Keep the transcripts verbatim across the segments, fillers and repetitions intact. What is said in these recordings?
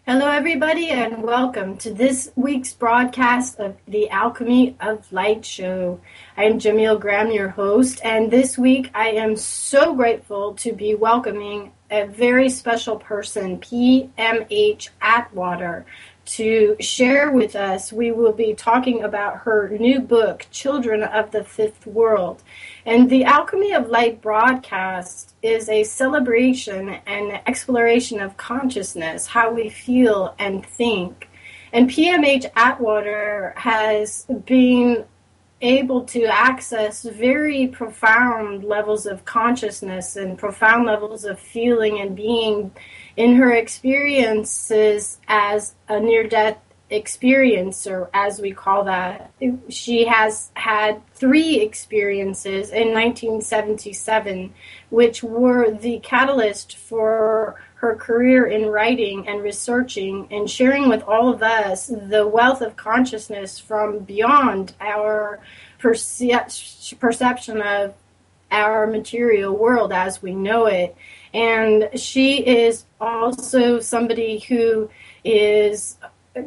Hello, everybody, and welcome to this week's broadcast of the Alchemy of Light show. I am Jamil Graham, your host, and this week I am so grateful to be welcoming a very special person, P M H Atwater, to share with us. We will be talking about her new book, Children of the Fifth World. And the Alchemy of Light broadcast is a celebration and exploration of consciousness, how we feel and think. And P M H Atwater has been able to access very profound levels of consciousness and profound levels of feeling and being in her experiences as a near-death experiencer, as we call that. She has had three experiences in nineteen seventy-seven, which were the catalyst for her career in writing and researching and sharing with all of us the wealth of consciousness from beyond our perce- perception of our material world as we know it. And she is also somebody who is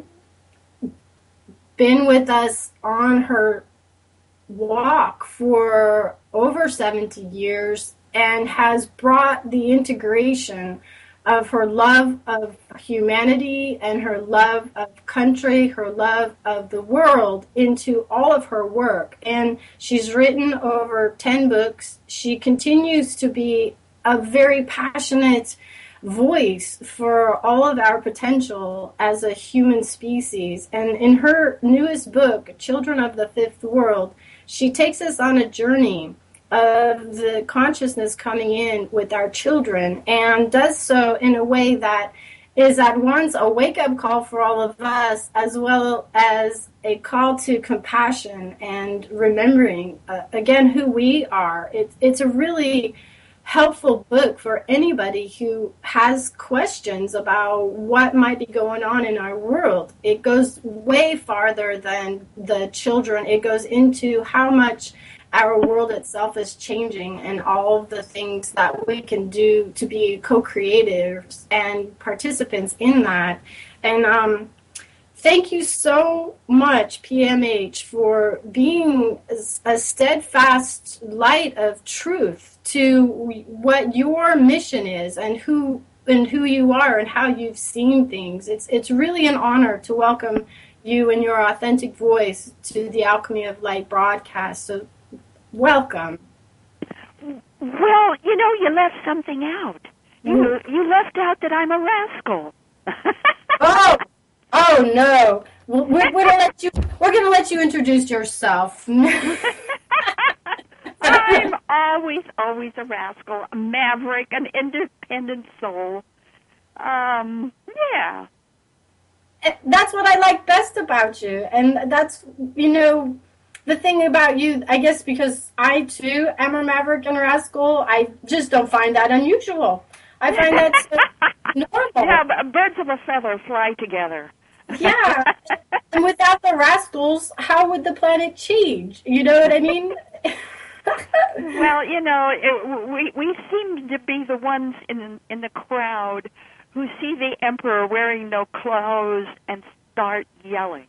been with us on her walk for over seventy years and has brought the integration of her love of humanity and her love of country, her love of the world into all of her work. And she's written over ten books. She continues to be a very passionate voice for all of our potential as a human species. And in her newest book, Children of the Fifth World, she takes us on a journey of the consciousness coming in with our children, and does so in a way that is at once a wake-up call for all of us, as well as a call to compassion and remembering, uh, again, who we are. It, it's a really helpful book for anybody who has questions about what might be going on in our world. It goes way farther than the children. It goes into how much our world itself is changing and all of the things that we can do to be co-creators and participants in that. And um, thank you so much, P M H, for being a steadfast light of truth to what your mission is and who and who you are and how you've seen things. It's it's really an honor to welcome you and your authentic voice to the Alchemy of Light broadcast. So welcome. Well, you know, you left something out. You mm. you left out that I'm a rascal. oh, oh no! We're, we're gonna let you. We're gonna let you introduce yourself. I'm always, always a rascal, a maverick, an independent soul. Um, yeah. That's what I like best about you, and that's, you know, the thing about you, I guess, because I, too, am a maverick and a rascal, I just don't find that unusual. I find that so normal. Yeah, but birds of a feather fly together. Yeah, and without the rascals, how would the planet change? You know what I mean? Well, you know, it, we we seem to be the ones in in the crowd who see the emperor wearing no clothes and start yelling.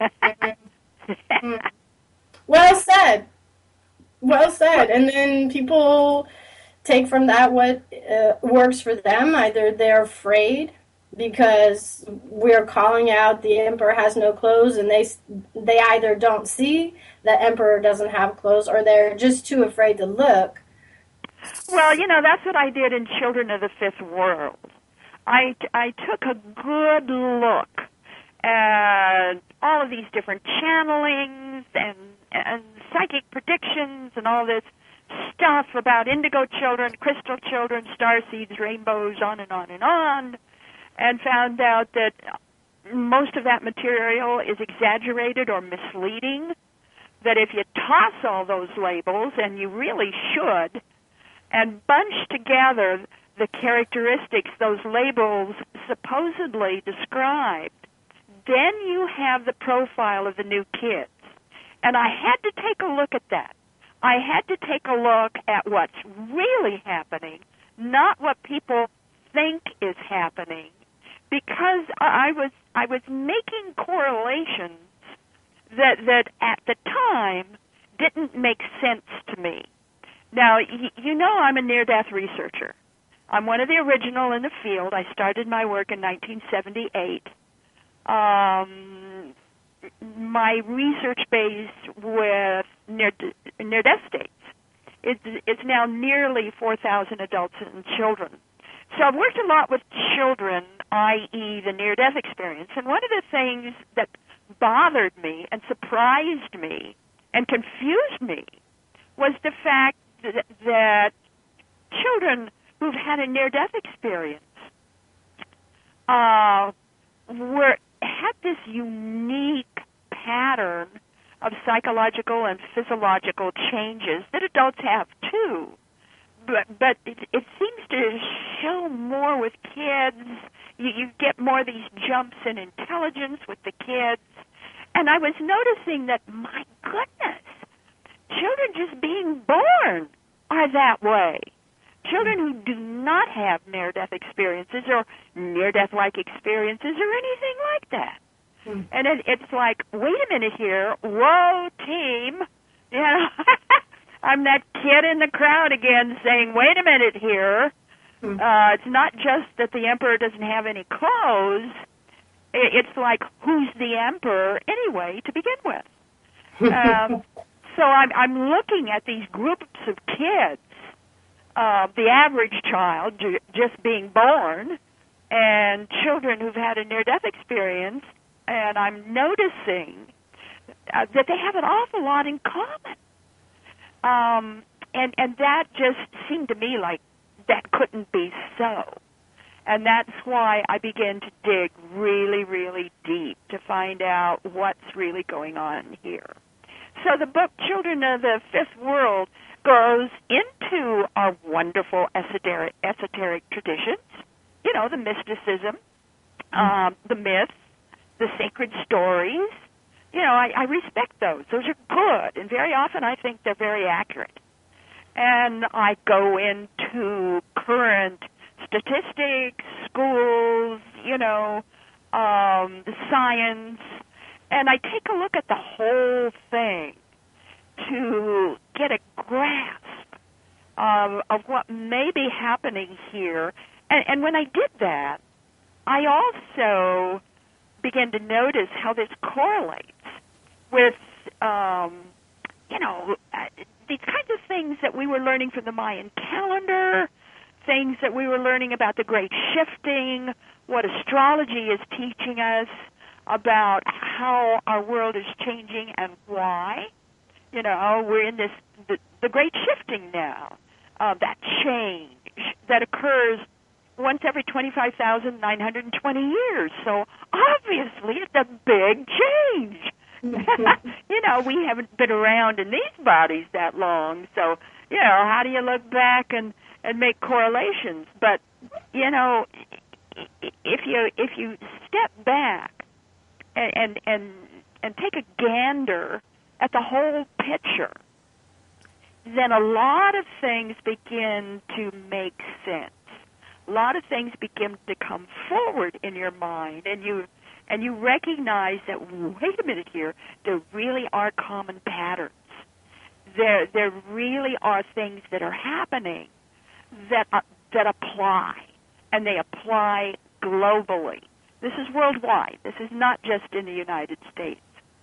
Well said. Well said. And then people take from that what uh, works for them. Either they're afraid because we're calling out the emperor has no clothes, and they they either don't see the emperor doesn't have clothes, or they're just too afraid to look. Well, you know, that's what I did in Children of the Fifth World. I, I took a good look at all of these different channelings and, and psychic predictions and all this stuff about indigo children, crystal children, star seeds, rainbows, on and on and on, and found out that most of that material is exaggerated or misleading, that if you toss all those labels, and you really should, and bunch together the characteristics those labels supposedly described, then you have the profile of the new kids. And I had to take a look at that. I had to take a look at what's really happening, not what people think is happening, because I was I was making correlations that that at the time didn't make sense to me. Now, y- you know I'm a near-death researcher. I'm one of the original in the field. I started my work in nineteen seventy-eight. Um, my research base with near, near-death states. It's, it's now nearly four thousand adults and children. So I've worked a lot with children, that is the near-death experience. And one of the things that bothered me and surprised me and confused me was the fact that, that children who've had a near-death experience uh, were had this unique pattern of psychological and physiological changes that adults have too. But, but it, it seems to show more with kids. You, you get more of these jumps in intelligence with the kids. And I was noticing that, my goodness, children just being born are that way. Children who do not have near-death experiences or near-death-like experiences or anything like that. Hmm. And it, it's like, wait a minute here, whoa, team, you know, I'm that kid in the crowd again saying, wait a minute here. Hmm. Uh, it's not just that the emperor doesn't have any clothes. It's like, who's the emperor anyway to begin with? um, so I'm, I'm looking at these groups of kids, uh, the average child j- just being born, and children who've had a near-death experience, and I'm noticing uh, that they have an awful lot in common. Um, and, and that just seemed to me like that couldn't be so. And that's why I began to dig really, really deep to find out what's really going on here. So the book Children of the Fifth World goes into our wonderful esoteric, esoteric traditions, you know, the mysticism, um, the myths, the sacred stories. You know, I, I respect those. Those are good, and very often I think they're very accurate. And I go into current statistics, schools, you know, um, science, and I take a look at the whole thing to get a grasp of, of what may be happening here. And, and when I did that, I also began to notice how this correlates with, um, you know, uh, these kinds of things that we were learning from the Mayan calendar, things that we were learning about the great shifting, what astrology is teaching us about how our world is changing and why. You know, we're in this, the, the great shifting now, uh, that change that occurs once every twenty-five thousand nine hundred twenty years. So obviously it's a big change. You know, we haven't been around in these bodies that long. So, you know, how do you look back and, and make correlations? But, you know, if you if you step back and and and, and take a gander at the whole picture, then a lot of things begin to make sense. A lot of things begin to come forward in your mind, and you and you recognize that, wait a minute here, there really are common patterns. There there really are things that are happening that are, that apply, and they apply globally. This is worldwide. This is not just in the United States.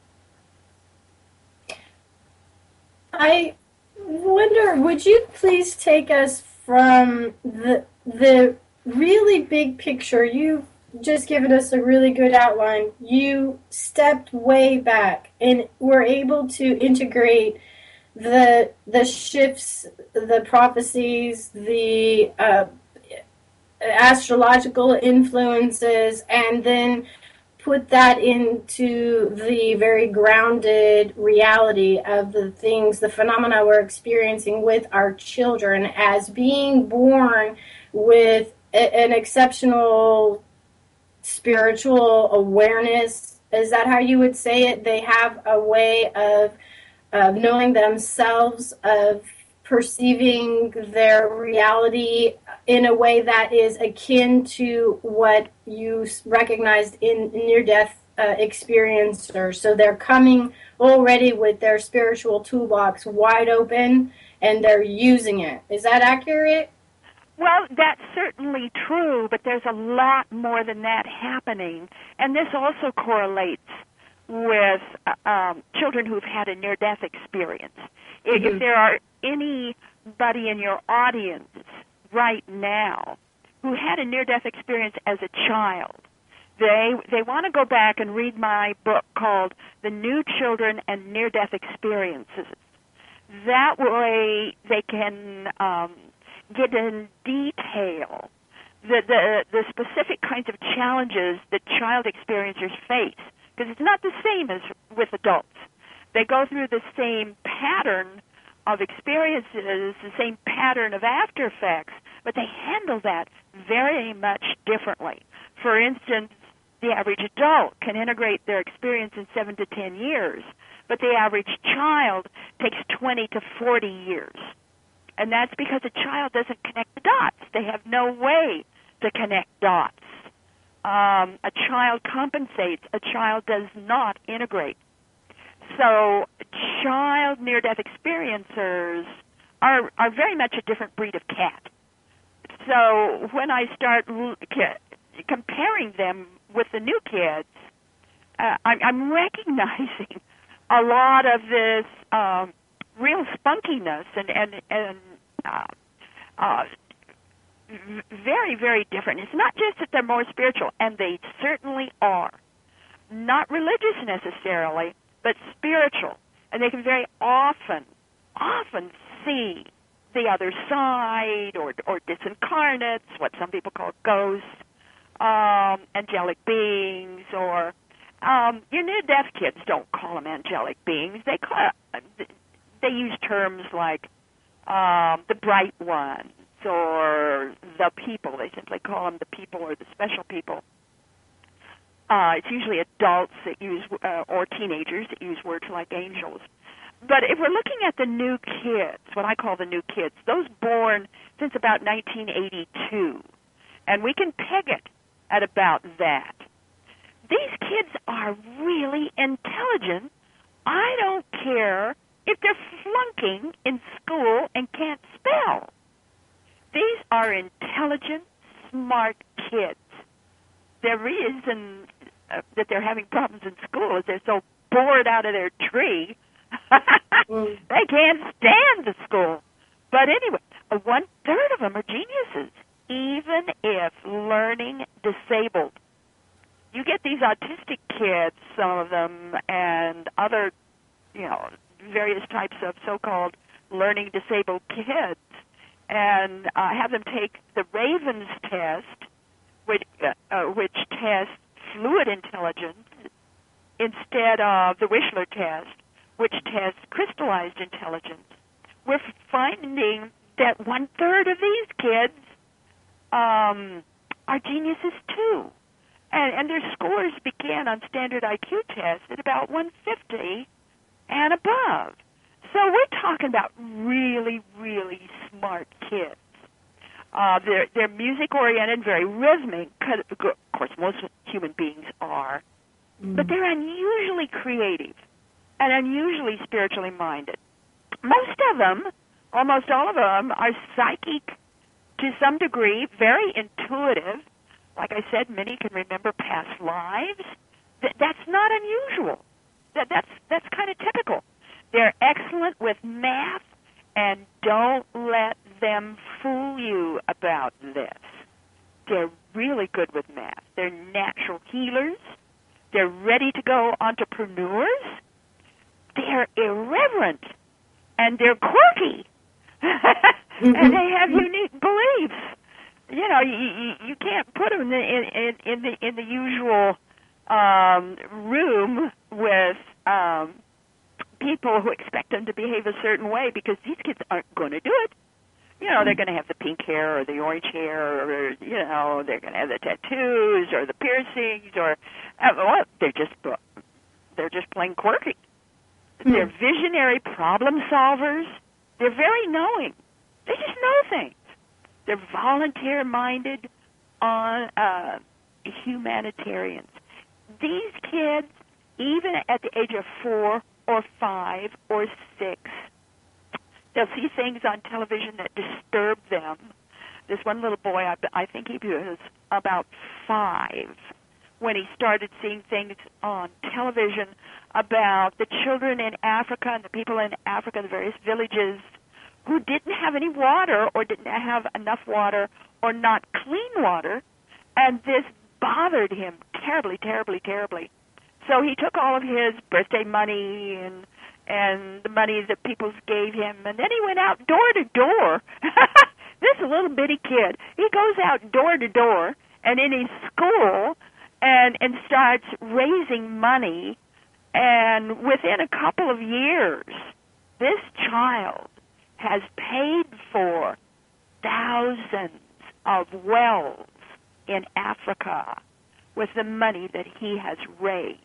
I wonder, would you please take us from the the really big picture? You've just given us a really good outline. You stepped way back and were able to integrate the the shifts, the prophecies, the uh, astrological influences, and then put that into the very grounded reality of the things, the phenomena we're experiencing with our children as being born with a, an exceptional spiritual awareness. Is that how you would say it? They have a way of, of knowing themselves, of perceiving their reality in a way that is akin to what you recognized in near-death uh, experiencers. So they're coming already with their spiritual toolbox wide open, and they're using it. Is that accurate? Well, that's certainly true, but there's a lot more than that happening. And this also correlates with uh, um, children who've had a near-death experience. Mm-hmm. If there are anybody in your audience right now who had a near-death experience as a child, they they want to go back and read my book called The New Children and Near-Death Experiences. That way they can um, get in detail the, the, the specific kinds of challenges that child experiencers face, because it's not the same as with adults. They go through the same pattern of experiences, the same pattern of after effects, but they handle that very much differently. For instance, the average adult can integrate their experience in seven to ten years, but the average child takes twenty to forty years. And that's because a child doesn't connect the dots. They have no way to connect dots. Um, a child compensates. A child does not integrate. So child near-death experiencers are, are very much a different breed of cat. So when I start l- comparing them with the new kids, uh, I'm, I'm recognizing a lot of this um, real spunkiness and and and uh, uh, very very different. It's not just that they're more spiritual, and they certainly are, not religious necessarily, but spiritual, and they can very often often see the other side, or or disincarnates, what some people call ghosts, um, angelic beings, or um, your near-death kids don't call them angelic beings. They call they use terms like um, the bright ones or the people. They simply call them the people or the special people. Uh, it's usually adults that use, uh, or teenagers that use words like angels. But if we're looking at the new kids, what I call the new kids, those born since about nineteen eighty-two, and we can peg it at about that, these kids are really intelligent. I don't care if they're flunking in school and can't spell. These are intelligent, smart kids. The reason uh, that they're having problems in school is they're so bored out of their tree, mm. they can't stand the school. But anyway, one-third of them are geniuses, even if learning disabled. You get these autistic kids, some of them, and other, you know, various types of so-called learning disabled kids, and uh, have them take the Ravens test, which, uh, which tests fluid intelligence, instead of the Wishler test, which tests crystallized intelligence. We're finding that one-third of these kids um, are geniuses, too. And, and their scores began on standard I Q tests at about one fifty and above. So we're talking about really, really smart kids. Uh, they're, they're music-oriented, very rhythmic. Of course, most human beings are. Mm. But they're unusually creative and unusually spiritually minded. Most of them, almost all of them, are psychic to some degree, very intuitive. Like I said, many can remember past lives. Th- that's not unusual. That, that's that's kind of typical. They're excellent with math, and don't let them fool you about this. They're really good with math. They're natural healers. They're ready-to-go entrepreneurs. They're irreverent, and they're quirky, and they have unique beliefs. You know, you, you, you can't put them in, in, in the in the usual um, room with um, people who expect them to behave a certain way, because these kids aren't going to do it. You know, they're going to have the pink hair or the orange hair, or, you know, they're going to have the tattoos or the piercings, or uh, well, they're just they're just plain quirky. Mm. They're visionary problem solvers. They're very knowing. They just know things. They're volunteer-minded on uh, humanitarians. These kids, even at the age of four or five or six, they'll see things on television that disturb them. This one little boy, I, I think he was about five, when he started seeing things on television about the children in Africa and the people in Africa, the various villages, who didn't have any water or didn't have enough water or not clean water, and this bothered him terribly, terribly, terribly. So he took all of his birthday money and and the money that people gave him, and then he went out door to door. This little bitty kid, he goes out door to door and in his school and and starts raising money, and within a couple of years, this child has paid for thousands of wells in Africa with the money that he has raised.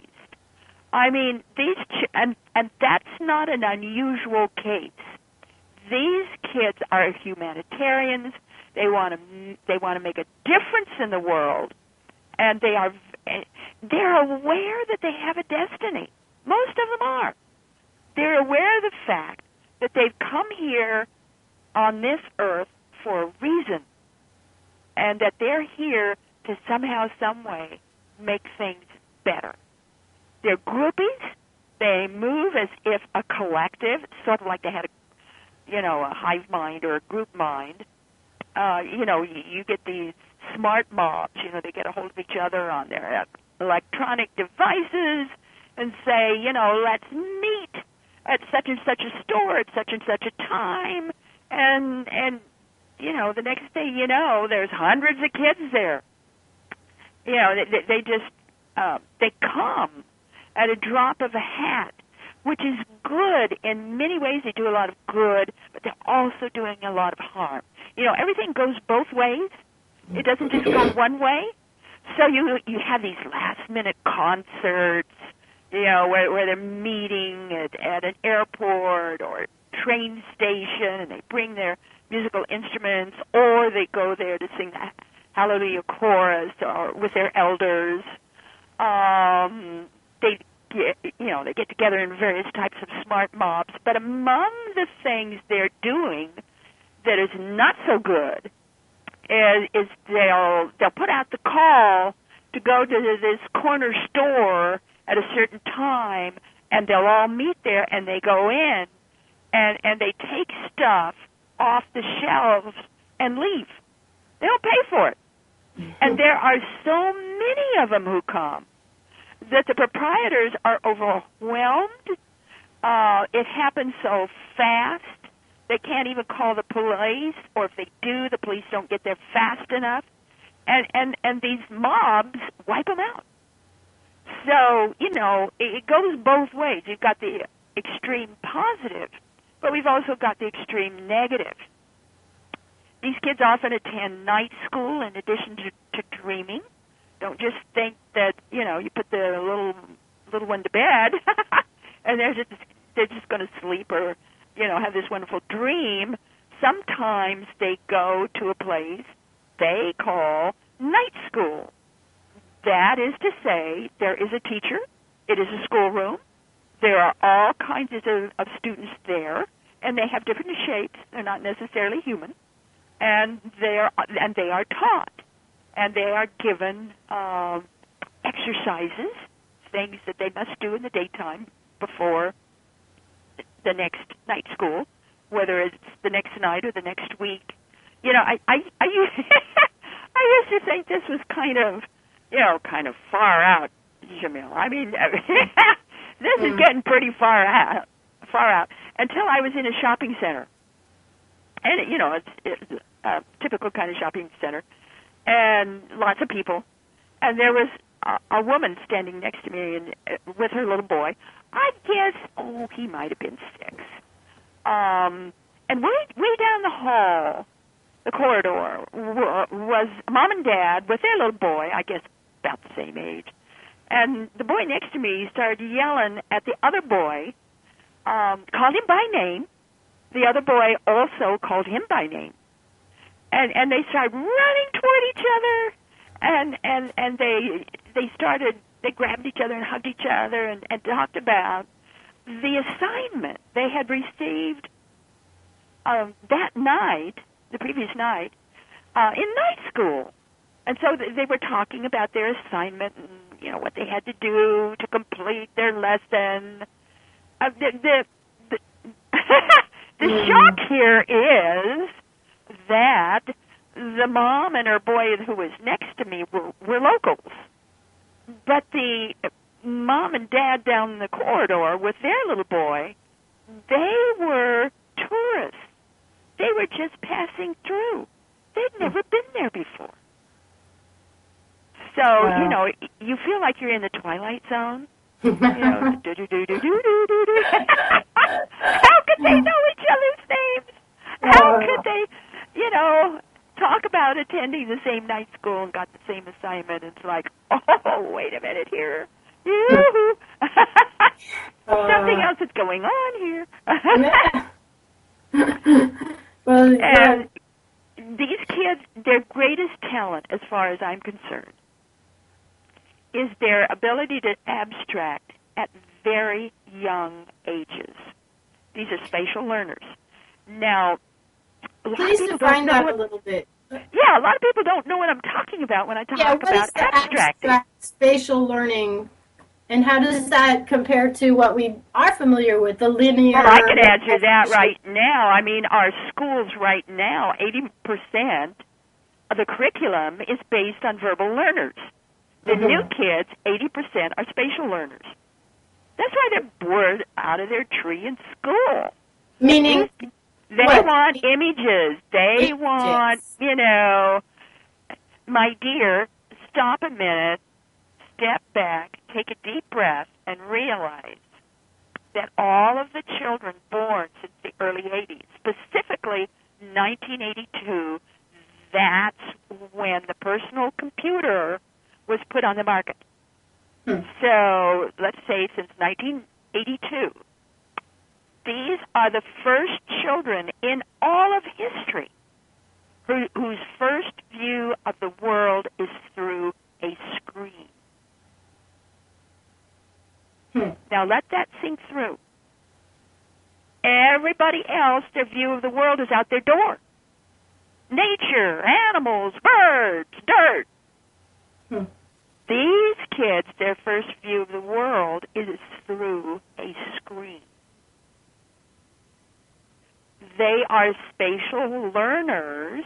I mean, these ch- and and that's not an unusual case. These kids are humanitarians. They want to they want to make a difference in the world, and they are they're aware that they have a destiny. Most of them are. They're aware of the fact that they've come here on this earth for a reason, and that they're here to somehow, some way, make things better. They're groupies. They move as if a collective, sort of like they had a, you know, a hive mind or a group mind. Uh, you know, you, you get these smart mobs. You know, they get a hold of each other on their electronic devices and say, you know, let's meet at such and such a store at such and such a time, and and you know, the next day, you know, there's hundreds of kids there. You know, they, they just uh, they come at a drop of a hat, which is good in many ways. They do a lot of good, but they're also doing a lot of harm. You know, everything goes both ways. It doesn't just go one way. So you you have these last minute concerts, you know, where, where they're meeting at, at an airport or a train station, and they bring their musical instruments, or they go there to sing the Hallelujah chorus or with their elders. Um, they get, you know, they get together in various types of smart mobs. But among the things they're doing that is not so good is, is they'll they'll put out the call to go to this corner store at a certain time, and they'll all meet there, and they go in, and and they take stuff off the shelves and leave. They don't pay for it. And there are so many of them who come that the proprietors are overwhelmed. Uh, it happens so fast, they can't even call the police, or if they do, the police don't get there fast enough. And, and, and these mobs wipe them out. So, you know, it, it goes both ways. You've got the extreme positive, but we've also got the extreme negative. These kids often attend night school in addition to, to dreaming. Don't just think that, you know, you put the little little one to bed and they're just they're just going to sleep or, you know, have this wonderful dream. Sometimes they go to a place they call night school. That is to say, there is a teacher. It is a schoolroom. There are all kinds of, of students there, and they have different shapes. They're not necessarily human. And they are and they are taught, and they are given um, exercises, things that they must do in the daytime before the next night school, whether it's the next night or the next week. You know, I I I used, I used to think this was kind of, you know, kind of far out, Jamil. I mean, this is getting pretty far out, far out. Until I was in a shopping center, and you know, it's, it's a typical kind of shopping center, and lots of people, and there was a, a woman standing next to me and uh, with her little boy. I guess, oh, he might have been six. Um, and way way down the hall, the corridor, was mom and dad with their little boy. I guess about the same age. And the boy next to me started yelling at the other boy, um, called him by name. The other boy also called him by name. and and they started running toward each other, and and and they they started they grabbed each other and hugged each other and, and talked about the assignment they had received um, that night, the previous night, uh, in night school. And so they were talking about their assignment and, you know, what they had to do to complete their lesson. Uh, the the, the, the mm. shock here is that the mom and her boy who was next to me were, were locals. But the mom and dad down the corridor with their little boy, they were tourists. They were just passing through. They'd never been there before. So, wow. you know, you feel like you're in the Twilight Zone. You know, do do do do do do do. How could they know each other's names? How could they, you know, talk about attending the same night school and got the same assignment? It's like, oh, wait a minute here. Something else is going on here. Well, and these kids, their greatest talent, as far as I'm concerned, is their ability to abstract at very young ages. These are spatial learners. Now, a lot please of people define don't know that what, a little bit. Yeah, a lot of people don't know what I'm talking about when I talk yeah, what about is the abstracting. Abstract spatial learning, and how does that compare to what we are familiar with, the linear? Well, I can answer that right now. I mean, our schools right now, eighty percent of the curriculum is based on verbal learners. The mm-hmm. new kids, eighty percent, are spatial learners. That's why they're bored out of their tree in school. Meaning? They what? want images. They images. want, you know, my dear, stop a minute, step back, take a deep breath, and realize that all of the children born since the early eighties, specifically nineteen eighty-two, that's when the personal computer was put on the market. Hmm. So let's say since nineteen eighty-two, these are the first children in all of history who, whose first view of the world is through a screen. Hmm. Now let that sink through. Everybody else, their view of the world is out their door. Nature, animals, birds, dirt. Hmm. These kids, their first view of the world is through a screen. They are spatial learners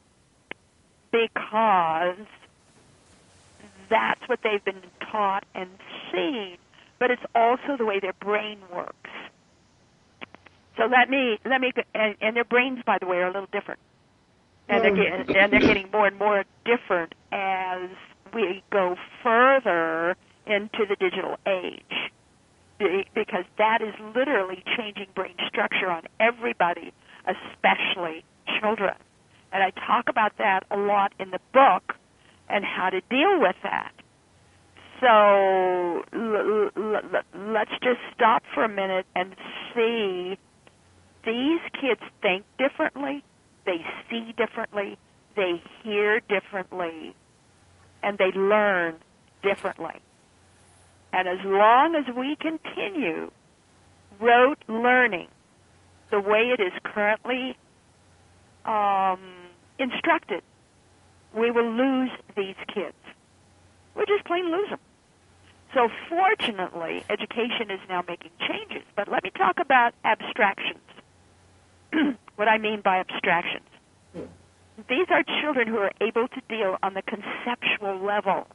because that's what they've been taught and seen, but it's also the way their brain works. So let me, let me, and, and their brains, by the way, are a little different. And they're, getting, and they're getting more and more different as we go further into the digital age, because that is literally changing brain structure on everybody, especially children. And I talk about that a lot in the book and how to deal with that. So l- l- l- let's just stop for a minute and see. These kids think differently, they see differently, they hear differently, and they learn differently. And as long as we continue rote learning the way it is currently um, instructed, we will lose these kids. We'll just plain lose them. So fortunately, education is now making changes. But let me talk about abstractions. What I mean by abstractions. These are children who are able to deal on the conceptual level.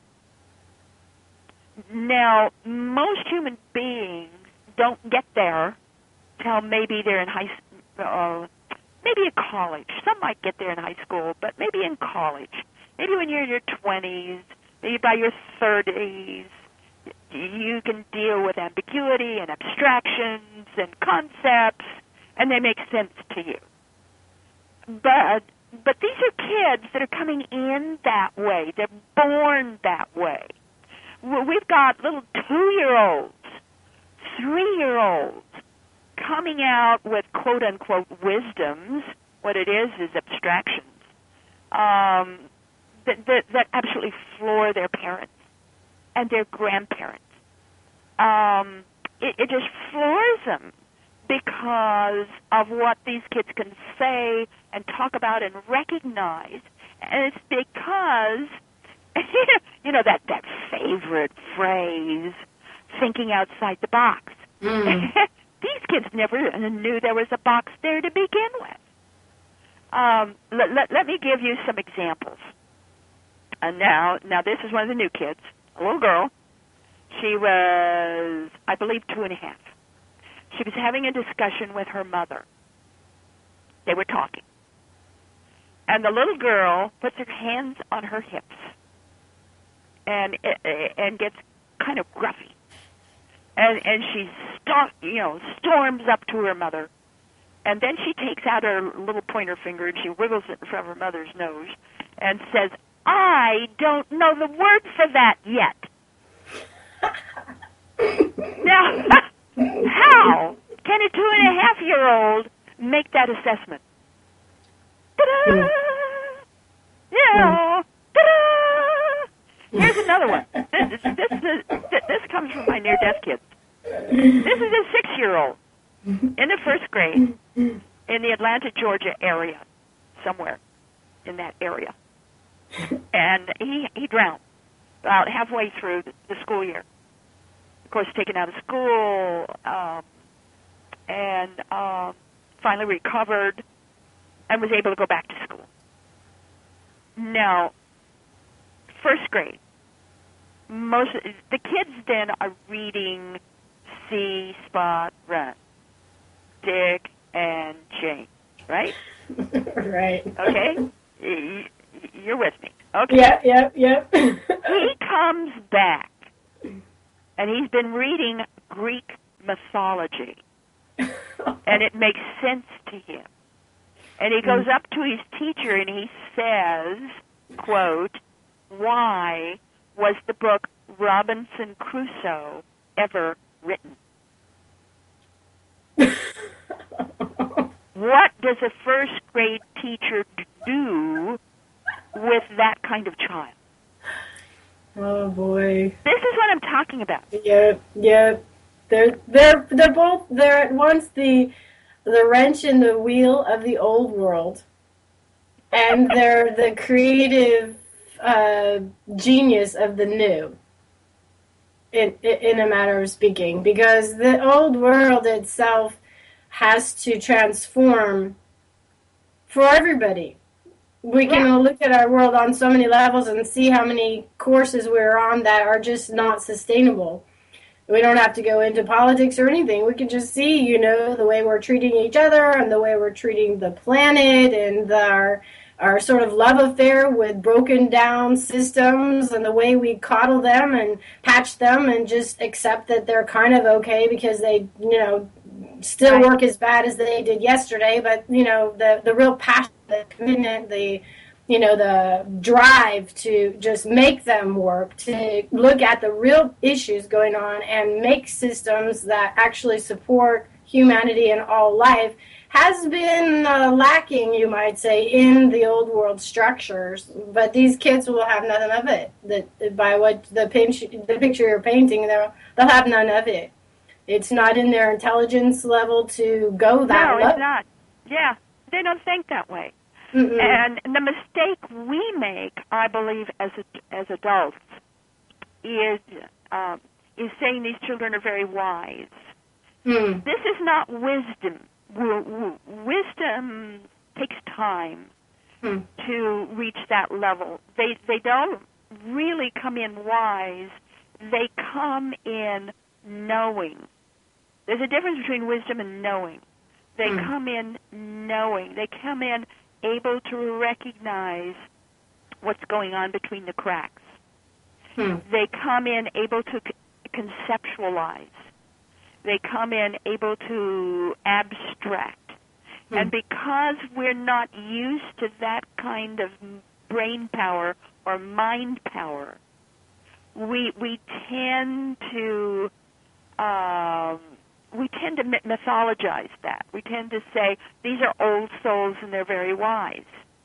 Now, most human beings don't get there till maybe they're in high, uh, maybe in college. Some might get there in high school, but maybe in college. Maybe when you're in your twenties, maybe by your thirties, you can deal with ambiguity and abstractions and concepts, and they make sense to you. But but these are kids that are coming in that way. They're born that way. We've got little two-year-olds, three-year-olds coming out with quote-unquote wisdoms. What it is is abstractions. um, that, that, that absolutely floor their parents and their grandparents. Um, it, it just floors them because of what these kids can say and talk about and recognize. And it's because, you know, that, that favorite phrase, thinking outside the box. Mm. These kids never knew there was a box there to begin with. Um, let, let, let me give you some examples. And now, now this is one of the new kids, a little girl. She was, I believe, two and a half. She was having a discussion with her mother. They were talking. And the little girl puts her hands on her hips and and gets kind of gruffy. And and she stomp, you know, storms up to her mother. And then she takes out her little pointer finger and she wiggles it in front of her mother's nose and says, "I don't know the word for that yet." Now, how can a two and a half year old make that assessment? Ta-da! Mm. Yeah. Ta-da! Here's another one. This, this, this, this, this comes from my near-deaf kids. This is a six-year-old in the first grade in the Atlanta, Georgia area, somewhere in that area. And he, he drowned about halfway through the, the school year. Of course, taken out of school, um, and um, finally recovered and was able to go back to school. Now, first grade, most the kids then are reading See, Spot, Run, Dick and Jane, right? Right. Okay? You're with me. Okay. Yep, yep, yep. He comes back, and he's been reading Greek mythology, and it makes sense to him. And he goes up to his teacher and he says, quote, "Why was the book Robinson Crusoe ever written?" What does a first grade teacher do with that kind of child? Oh boy. This is what I'm talking about. Yep, yep. They're they're they're both they're at once the the wrench in the wheel of the old world, and they're the creative uh, genius of the new. In in a matter of speaking, because the old world itself has to transform for everybody. We can Yeah. look at our world on so many levels and see how many courses we're on that are just not sustainable. We don't have to go into politics or anything. We can just see, you know, the way we're treating each other and the way we're treating the planet and the, our our sort of love affair with broken down systems and the way we coddle them and patch them and just accept that they're kind of okay because they, you know, still Right. work as bad as they did yesterday. But, you know, the, the real passion, the commitment, the, you know, the drive to just make them work, to look at the real issues going on and make systems that actually support humanity and all life has been uh, lacking, you might say, in the old world structures. But these kids will have none of it. That by what the, pinch, the picture you're painting, they'll, they'll have none of it. It's not in their intelligence level to go that No, low. it's not. Yeah, they don't think that way. Mm-mm. And the mistake we make, I believe, as a, as adults, is um, is saying these children are very wise. Mm. This is not wisdom. W- w- wisdom takes time Mm. to reach that level. They they don't really come in wise. They come in knowing. There's a difference between wisdom and knowing. They Mm. come in knowing. They come in able to recognize what's going on between the cracks. Mm. They come in able to c- conceptualize. They come in able to abstract. Mm. And because we're not used to that kind of brain power or mind power, we we tend to um, we tend to mythologize that. We tend to say these are old souls and they're very wise.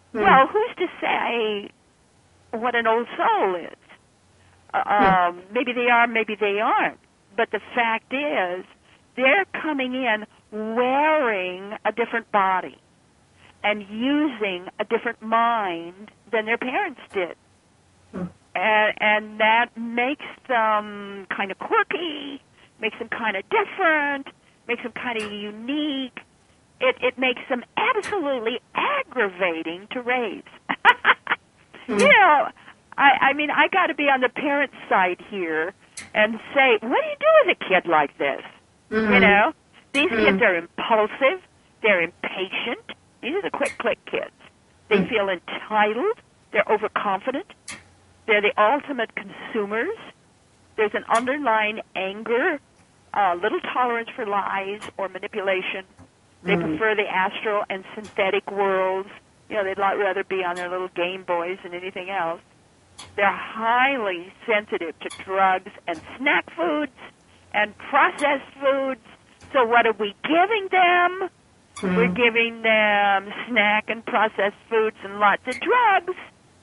Mm. Well, who's to say what an old soul is? Uh, um, maybe they are, maybe they aren't. But the fact is, they're coming in wearing a different body and using a different mind than their parents did. Hmm. And, and that makes them kind of quirky, makes them kind of different, makes them kind of unique. It, it makes them absolutely aggravating to raise. Hmm. You know, I, I mean, I got to be on the parent side here and say, what do you do with a kid like this? Mm-hmm. You know, these Mm. kids are impulsive, they're impatient. These are the quick-click kids. They Mm. feel entitled, they're overconfident, they're the ultimate consumers. There's an underlying anger, uh, little tolerance for lies or manipulation. They Mm. prefer the astral and synthetic worlds. You know, they'd lot rather be on their little Game Boys than anything else. They're highly sensitive to drugs and snack foods and processed foods. So what are we giving them? Mm. We're giving them snack and processed foods and lots of drugs.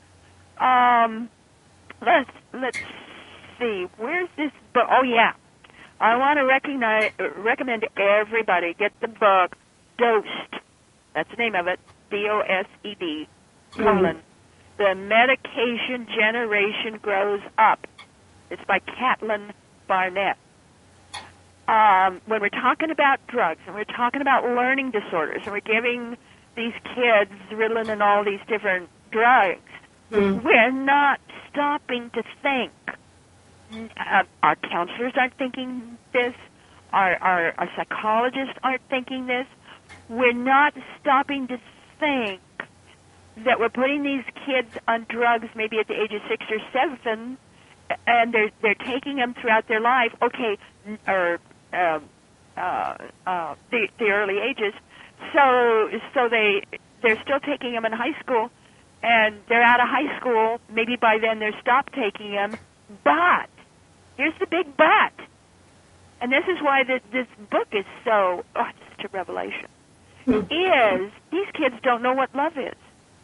Um, let's let's see. Where's this book? Oh yeah, I want to recognize recommend to everybody get the book Dosed. That's the name of it. D O S E D. Colon. The Medication Generation Grows Up. It's by Caitlin Barnett. Um, when we're talking about drugs and we're talking about learning disorders and we're giving these kids Ritalin and all these different drugs, Mm. we're not stopping to think. Uh, our counselors aren't thinking this. Our, our, our psychologists aren't thinking this. We're not stopping to think that we're putting these kids on drugs maybe at the age of six or seven, and they're they're taking them throughout their life. Okay, or um, uh, uh, the the early ages. So so they they're still taking them in high school, and they're out of high school. Maybe by then they're stopped taking them. But here's the big but, and this is why this this book is so oh, it's such a revelation. Is these kids don't know what love is.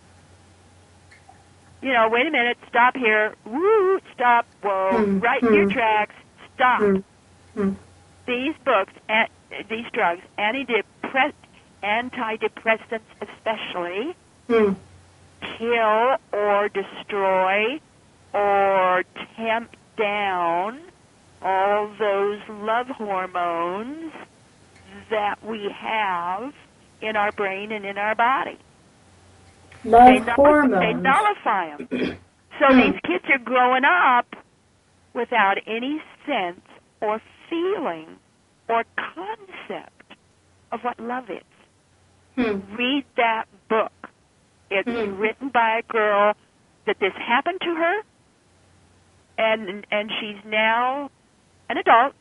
You know, wait a minute, stop here, woo, stop, whoa, Mm, right in your mm. tracks, stop. Mm. Mm. These books, uh, these drugs, antidepress- antidepressants especially, Mm. kill or destroy or tamp down all those love hormones that we have in our brain and in our body. Love They, null- hormones. they nullify them. So Hmm. these kids are growing up without any sense or feeling or concept of what love is. Hmm. Read that book. It's Hmm. written by a girl that this happened to her, and and she's now an adult,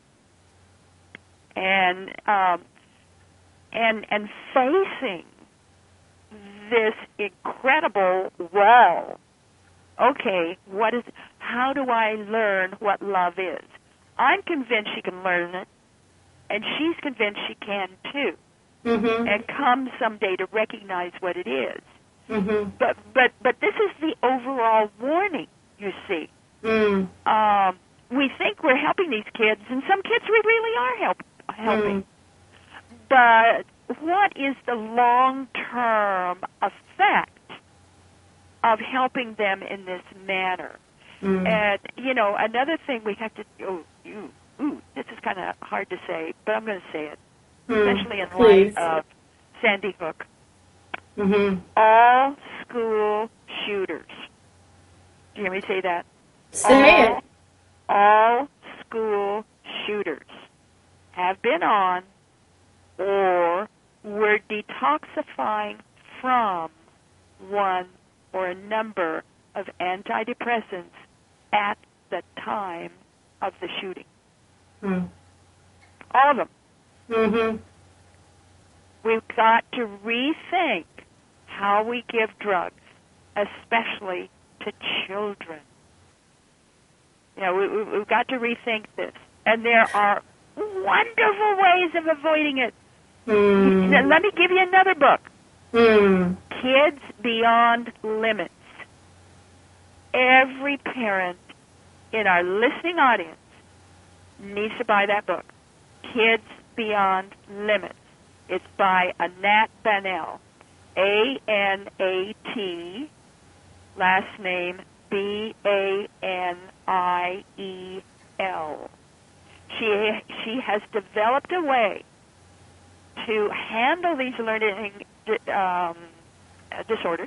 and um, and and facing this incredible wall. Okay, what is? How do I learn what love is? I'm convinced she can learn it, and she's convinced she can too, Mm-hmm. and come someday to recognize what it is. Mm-hmm. But but but this is the overall warning. You see, Mm. um, we think we're helping these kids, and some kids we really are help, helping. Mm. But what is the long-term effect of helping them in this manner? Mm. And, you know, another thing we have to, oh, ooh, ooh, this is kind of hard to say, but I'm going to say it, Mm. especially in Please. light of Sandy Hook. Mm-hmm. All school shooters. Do you hear me say that? Say all, it. all school shooters have been on or were detoxifying from one or a number of antidepressants at the time of the shooting. Mm. All of them. Mm-hmm. We've got to rethink how we give drugs, especially to children. You know, we, we, we've got to rethink this. And there are wonderful ways of avoiding it. Mm. Let me give you another book. Mm. Kids Beyond Limits. Every parent in our listening audience needs to buy that book, Kids Beyond Limits. It's by Anat Banel, A N A T, last name B A N I E L. She, she has developed a way to handle these learning um, disorders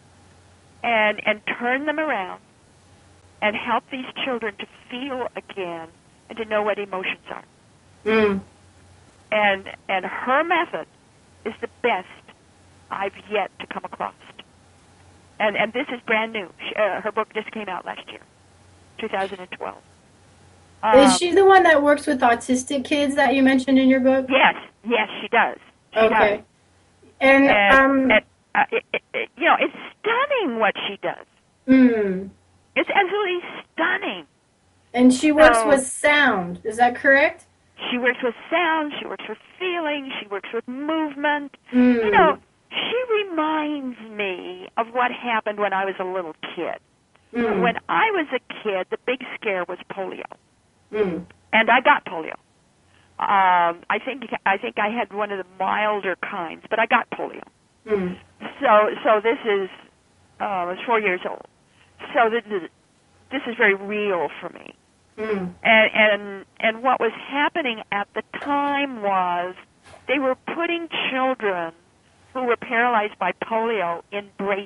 and and turn them around and help these children to feel again and to know what emotions are. Mm. And and her method is the best I've yet to come across. And and this is brand new. She, uh, her book just came out last year, two thousand twelve. Um, Is she the one that works with autistic kids that you mentioned in your book? Yes, yes, she does. She okay. does. And, and, um, and uh, it, it, it, you know, it's stunning what she does. Mm. It's absolutely stunning. And she works so, with sound. Is that correct? She works with sound. She works with feeling. She works with movement. Mm. You know, she reminds me of what happened when I was a little kid. Mm. When I was a kid, the big scare was polio. Mm. And I got polio. Um, I think I think I had one of the milder kinds, but I got polio. Mm. So so this is uh, I was four years old. So this is, this is very real for me. Mm. And and and what was happening at the time was they were putting children who were paralyzed by polio in braces.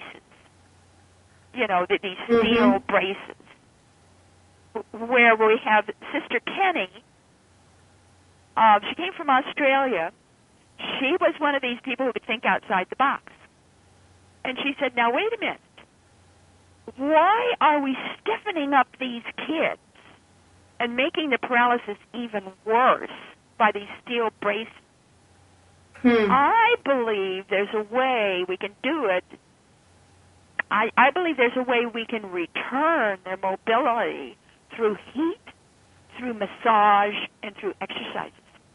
You know, these steel mm-hmm. braces. Where we have Sister Kenny. Uh, she came from Australia. She was one of these people who could think outside the box. And she said, now wait a minute. Why are we stiffening up these kids and making the paralysis even worse by these steel braces? Hmm. I believe there's a way we can do it. I, I believe there's a way we can return their mobility through heat, through massage, and through exercises.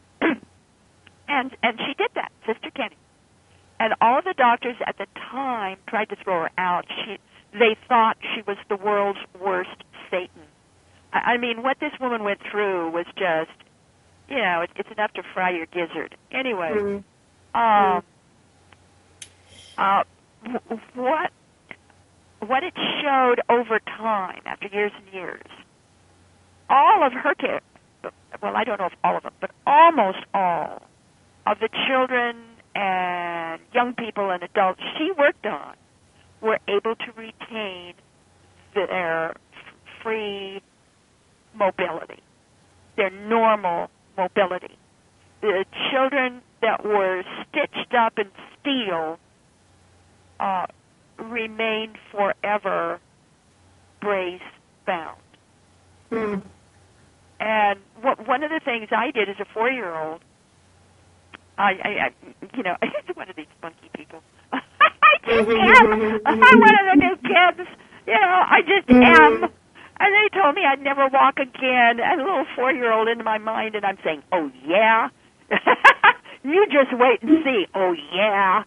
and and she did that, Sister Kenny. And all of the doctors at the time tried to throw her out. She, they thought she was the world's worst Satan. I, I mean, what this woman went through was just, you know, it, it's enough to fry your gizzard. Anyway, Mm-hmm. um, uh, w- what what it showed over time, after years and years, all of her care, well, I don't know if all of them, but almost all of the children and young people and adults she worked on were able to retain their free mobility, their normal mobility. The children that were stitched up in steel uh, remained forever brace-bound. Mm. And what, one of the things I did as a four-year-old, I, I, I you know, it's one of these funky people. I just am. I'm one of the new kids. You know, I just am. And they told me I'd never walk again. And a little four-year-old into my mind, and I'm saying, oh, yeah? You just wait and see. Oh, yeah.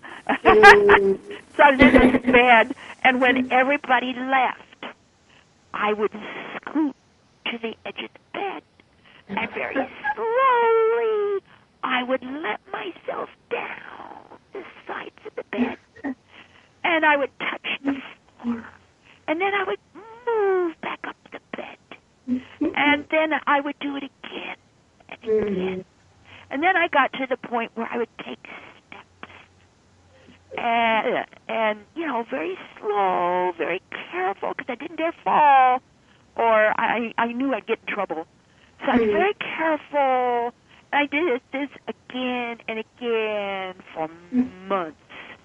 So I was in this bed, and when everybody left, I would scoot to the edge of the bed, and very slowly I would let myself down the sides of the bed, and I would touch the floor, and then I would move back up the bed, and then I would do it again and again, and then I got to the point where I would take steps, and, and you know, very slow, very careful, because I didn't dare fall, or I, I knew I'd get in trouble. So I was very careful. And I did this again and again for months.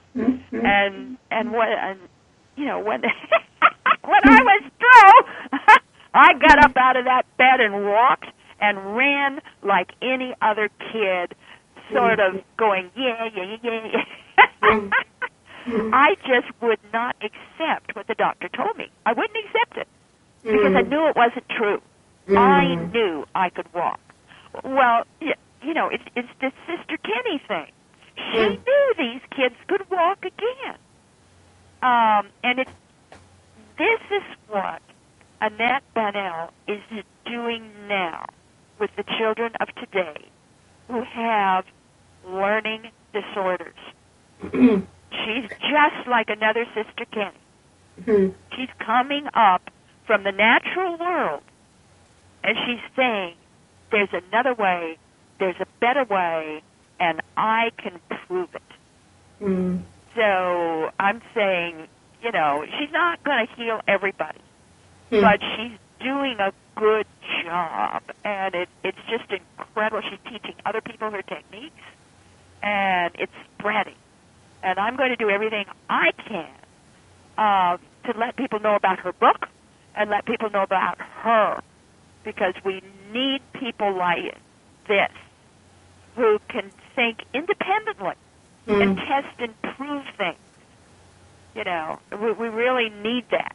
And and what and you know when when I was through, I got up out of that bed and walked and ran like any other kid, sort of going yeah yeah yeah yeah. I just would not accept what the doctor told me. I wouldn't accept it. Because I knew it wasn't true. Mm. I knew I could walk. Well, you know, it's, it's the Sister Kenny thing. She mm. knew these kids could walk again. Um, and it, this is what Annette Bonnell is doing now with the children of today who have learning disorders. She's just like another Sister Kenny. Mm-hmm. She's coming up from the natural world, and she's saying, there's another way, there's a better way, and I can prove it. Mm. So I'm saying, you know, she's not going to heal everybody, Mm. but she's doing a good job, and it, it's just incredible. She's teaching other people her techniques, and it's spreading. And I'm going to do everything I can uh, to let people know about her book and let people know about her, because we need people like this who can think independently Mm. and test and prove things. You know, we, we really need that.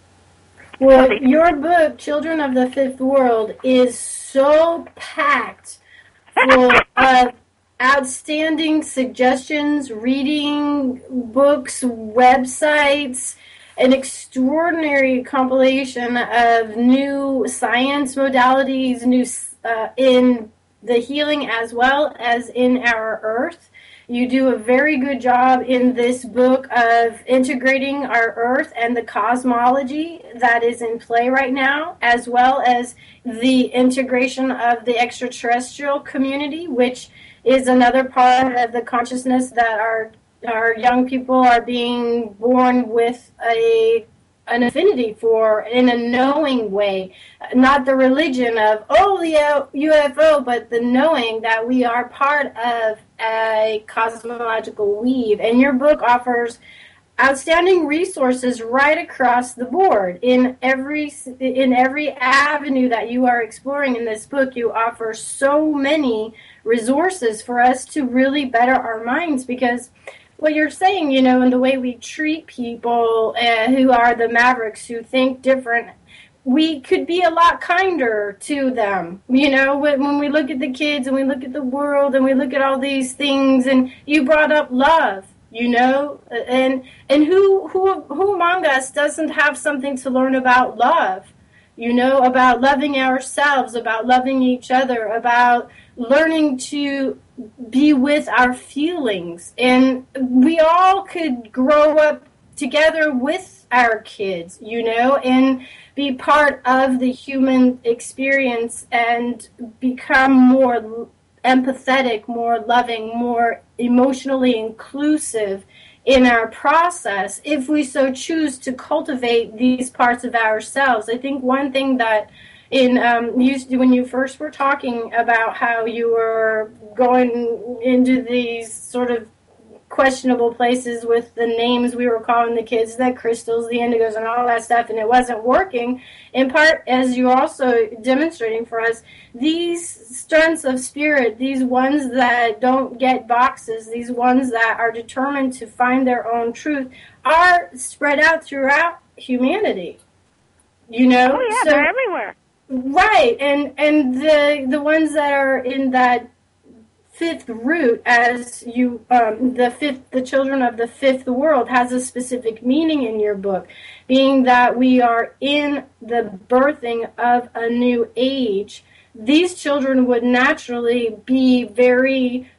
Well, So they, your book, Children of the Fifth World, is so packed full of outstanding suggestions, reading books, websites, an extraordinary compilation of new science modalities, new uh, in the healing as well as in our earth. You do a very good job in this book of integrating our earth and the cosmology that is in play right now, as well as the integration of the extraterrestrial community, which is another part of the consciousness that our our young people are being born with a an affinity for in a knowing way, not the religion of, oh, the U F O, but the knowing that we are part of a cosmological weave. And your book offers outstanding resources right across the board. In every in every avenue that you are exploring in this book, you offer so many resources for us to really better our minds, because what you're saying, you know, and the way we treat people uh, who are the mavericks, who think different, we could be a lot kinder to them. You know, when, when we look at the kids and we look at the world and we look at all these things, and you brought up love, you know, and and who who who among us doesn't have something to learn about love? You know, about loving ourselves, about loving each other, about learning to be with our feelings. And we all could grow up together with our kids, you know, and be part of the human experience and become more empathetic, more loving, more emotionally inclusive in our process, if we so choose to cultivate these parts of ourselves. I think one thing that in um, you, when you first were talking about how you were going into these sort of questionable places with the names we were calling the kids, the crystals, the indigos, and all that stuff, and it wasn't working, in part, as you're also demonstrating for us, these stunts of spirit, these ones that don't get boxes, these ones that are determined to find their own truth, are spread out throughout humanity. You know? oh yeah, so, they're everywhere. Right, and and the the ones that are in that fifth root, as you um, the fifth, the children of the fifth world, has a specific meaning in your book, being that we are in the birthing of a new age. These children would naturally be very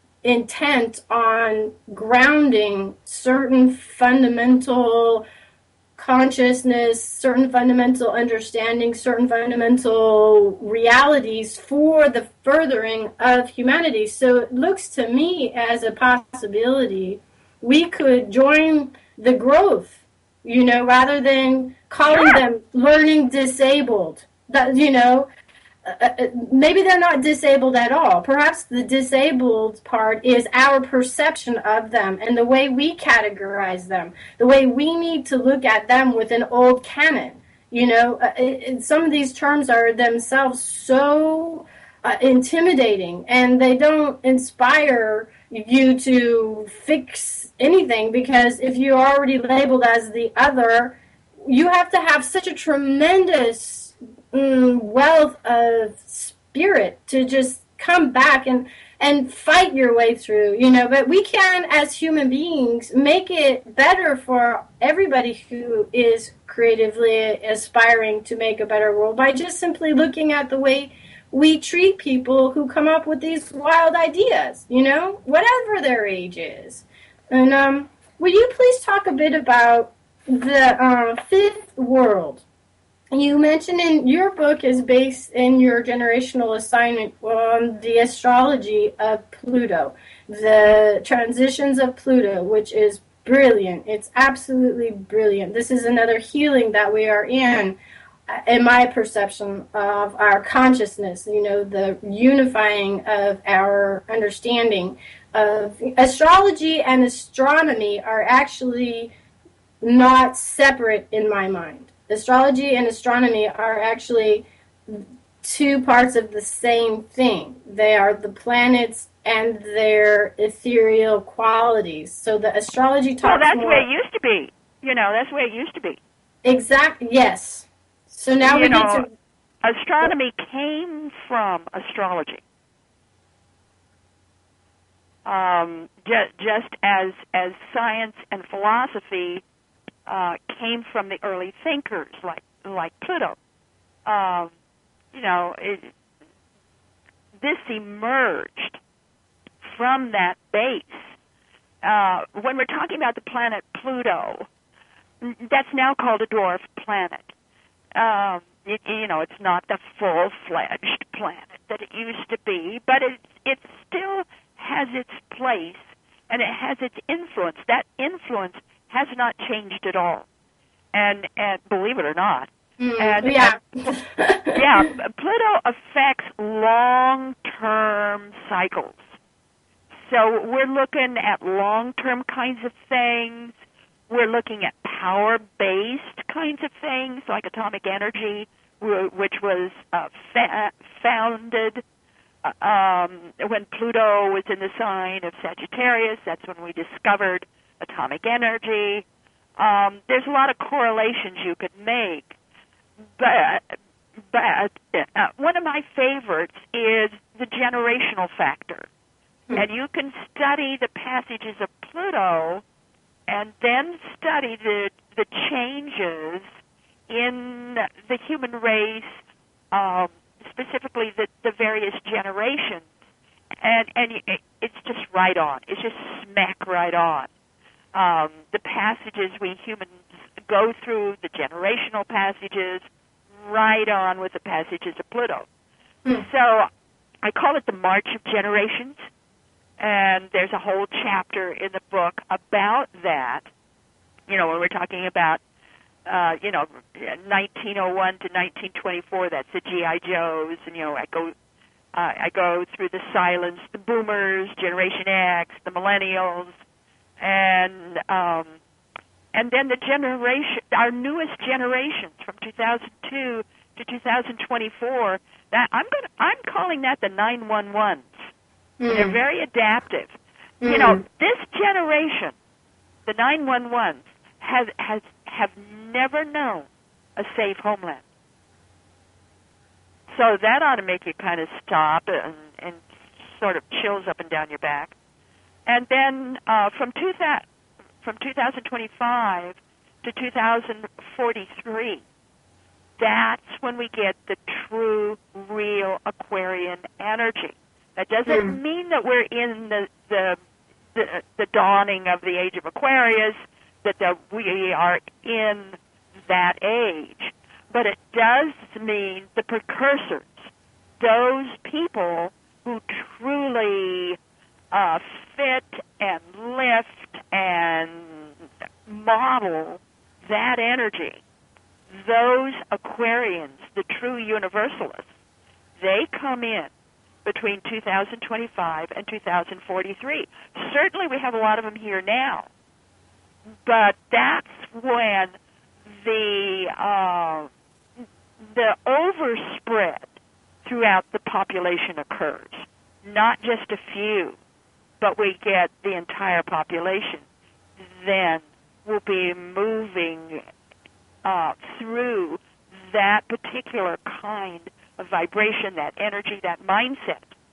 intent on grounding certain fundamental consciousness, certain fundamental understandings, certain fundamental realities for the furthering of humanity. So it looks to me as a possibility we could join the growth, you know, rather than calling Sure. them learning disabled. That, you know, uh, maybe they're not disabled at all. Perhaps the disabled part is our perception of them and the way we categorize them, the way we need to look at them with an old canon. You know, uh, it, it, some of these terms are themselves so uh, intimidating, and they don't inspire you to fix anything, because if you're already labeled as the other, you have to have such a tremendous wealth of spirit to just come back and and fight your way through, you know, but we can, as human beings, make it better for everybody who is creatively aspiring to make a better world by just simply looking at the way we treat people who come up with these wild ideas, you know, whatever their age is. And um, would you please talk a bit about the uh, fifth world? You mentioned in your book is based in your generational assignment on the astrology of Pluto, the transitions of Pluto, which is brilliant. It's absolutely brilliant. This is another healing that we are in, in my perception of our consciousness, you know, the unifying of our understanding of astrology and astronomy are actually not separate in my mind. Astrology and astronomy are actually two parts of the same thing. They are the planets and their ethereal qualities. So the astrology talks well, that's more... the way it used to be. You know, that's the way it used to be. Exactly, yes. So now you we know, get to... Astronomy came from astrology. Um, ju- just as as science and philosophy uh, came from the early thinkers like like Pluto. Um, you know, it, this emerged from that base. Uh, when we're talking about the planet Pluto, that's now called a dwarf planet. Um, it, you know, it's not the full-fledged planet that it used to be, but it it still has its place and it has its influence. That influence has not changed at all. And and believe it or not, Mm, and yeah, uh, yeah, Pluto affects long-term cycles. So we're looking at long-term kinds of things. We're looking at power-based kinds of things, like atomic energy, which was uh, fa- founded uh, um, when Pluto was in the sign of Sagittarius. That's when we discovered atomic energy. Um, there's a lot of correlations you could make. But, but uh, one of my favorites is the generational factor. Hmm. And you can study the passages of Pluto and then study the the changes in the human race, um, specifically the, the various generations. And, and it's just right on. It's just smack right on. Um, the passages we humans go through, the generational passages, right on with the passages of Pluto. Hmm. So I call it the March of Generations, and there's a whole chapter in the book about that. You know, when we're talking about, uh, you know, nineteen oh one to nineteen twenty-four, that's the G I. Joes, and, you know, I go, uh, I go through the silence, the boomers, Generation X, the millennials, and um, and then the generation, our newest generations from two thousand two to two thousand twenty-four. That I'm going, I'm calling that the nine one ones. Mm. They're very adaptive. Mm. You know, this generation, the nine one ones, has has have never known a safe homeland. So that ought to make you kind of stop and, and sort of chills up and down your back. And then uh, from two thousand, from two thousand twenty-five to two thousand forty-three, that's when we get the true, real Aquarian energy. That doesn't mm. mean that we're in the, the the the dawning of the age of Aquarius, that the, we are in that age. But it does mean the precursors, those people who truly uh, fit and lift and model that energy. Those Aquarians, the true universalists, they come in between two thousand twenty-five and two thousand forty-three. Certainly we have a lot of them here now, but that's when the uh, the overspread throughout the population occurs. Not just a few, but we get the entire population. Then we'll be moving uh, through that particular kind of vibration, that energy, that mindset.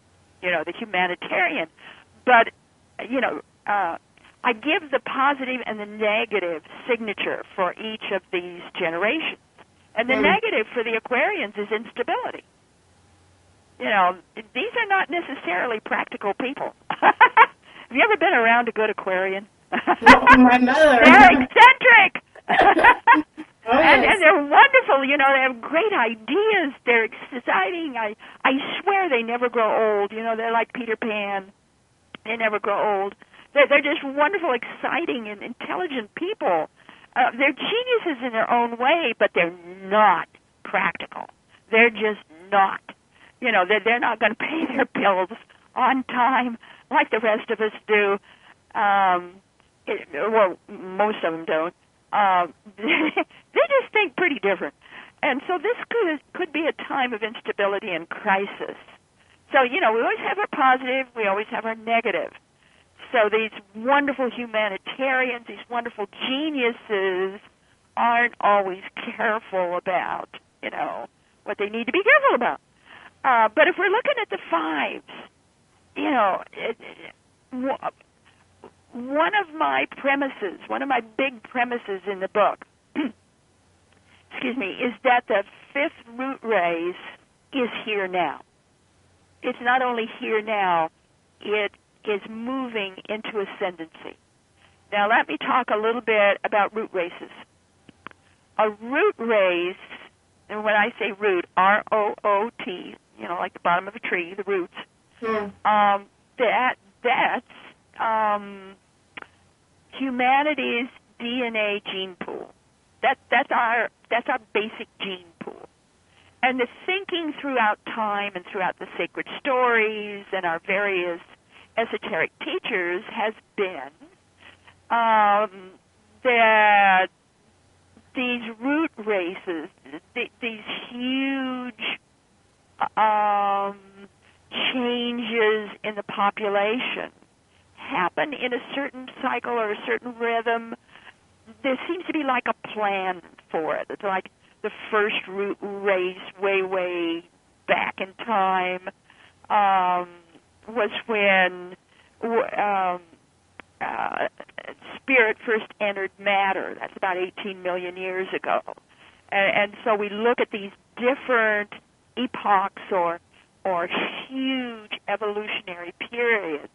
you know, the humanitarian. But, you know, uh, I give the positive and the negative signature for each of these generations. And the mm. negative for the Aquarians is instability. You know, these are not necessarily practical people. Have you ever been around a good Aquarian? Well, my mother. They're eccentric. Oh, yes. and, and they're wonderful. You know, they have great ideas. They're exciting. I I swear they never grow old. You know, they're like Peter Pan. They never grow old. They're, they're just wonderful, exciting, and intelligent people. Uh, they're geniuses in their own way, but they're not practical. They're just not. You know, they're, they're not going to pay their bills on time like the rest of us do. Um, it, well, most of them don't. Um, they just think pretty different. And so this could could be a time of instability and crisis. So, you know, we always have our positive, we always have our negative. So these wonderful humanitarians, these wonderful geniuses aren't always careful about, you know, what they need to be careful about. Uh, but if we're looking at the fives, you know, it, it, one of my premises, one of my big premises in the book, excuse me, is that the fifth root race is here now. It's not only here now, it is moving into ascendancy. Now let me talk a little bit about root races. A root race, and when I say root, R O O T, you know, like the bottom of a tree, the roots, hmm. um, that that's um, humanity's D N A gene pool. That that's our that's our basic gene pool. And the thinking throughout time and throughout the sacred stories and our various esoteric teachers has been um, that these root races, th- these huge um, changes in the population happen in a certain cycle or a certain rhythm. There seems to be like a plan for it. It's like the first root race way, way back in time um, was when um, uh, spirit first entered matter. That's about eighteen million years ago. And, and so we look at these different epochs or or huge evolutionary periods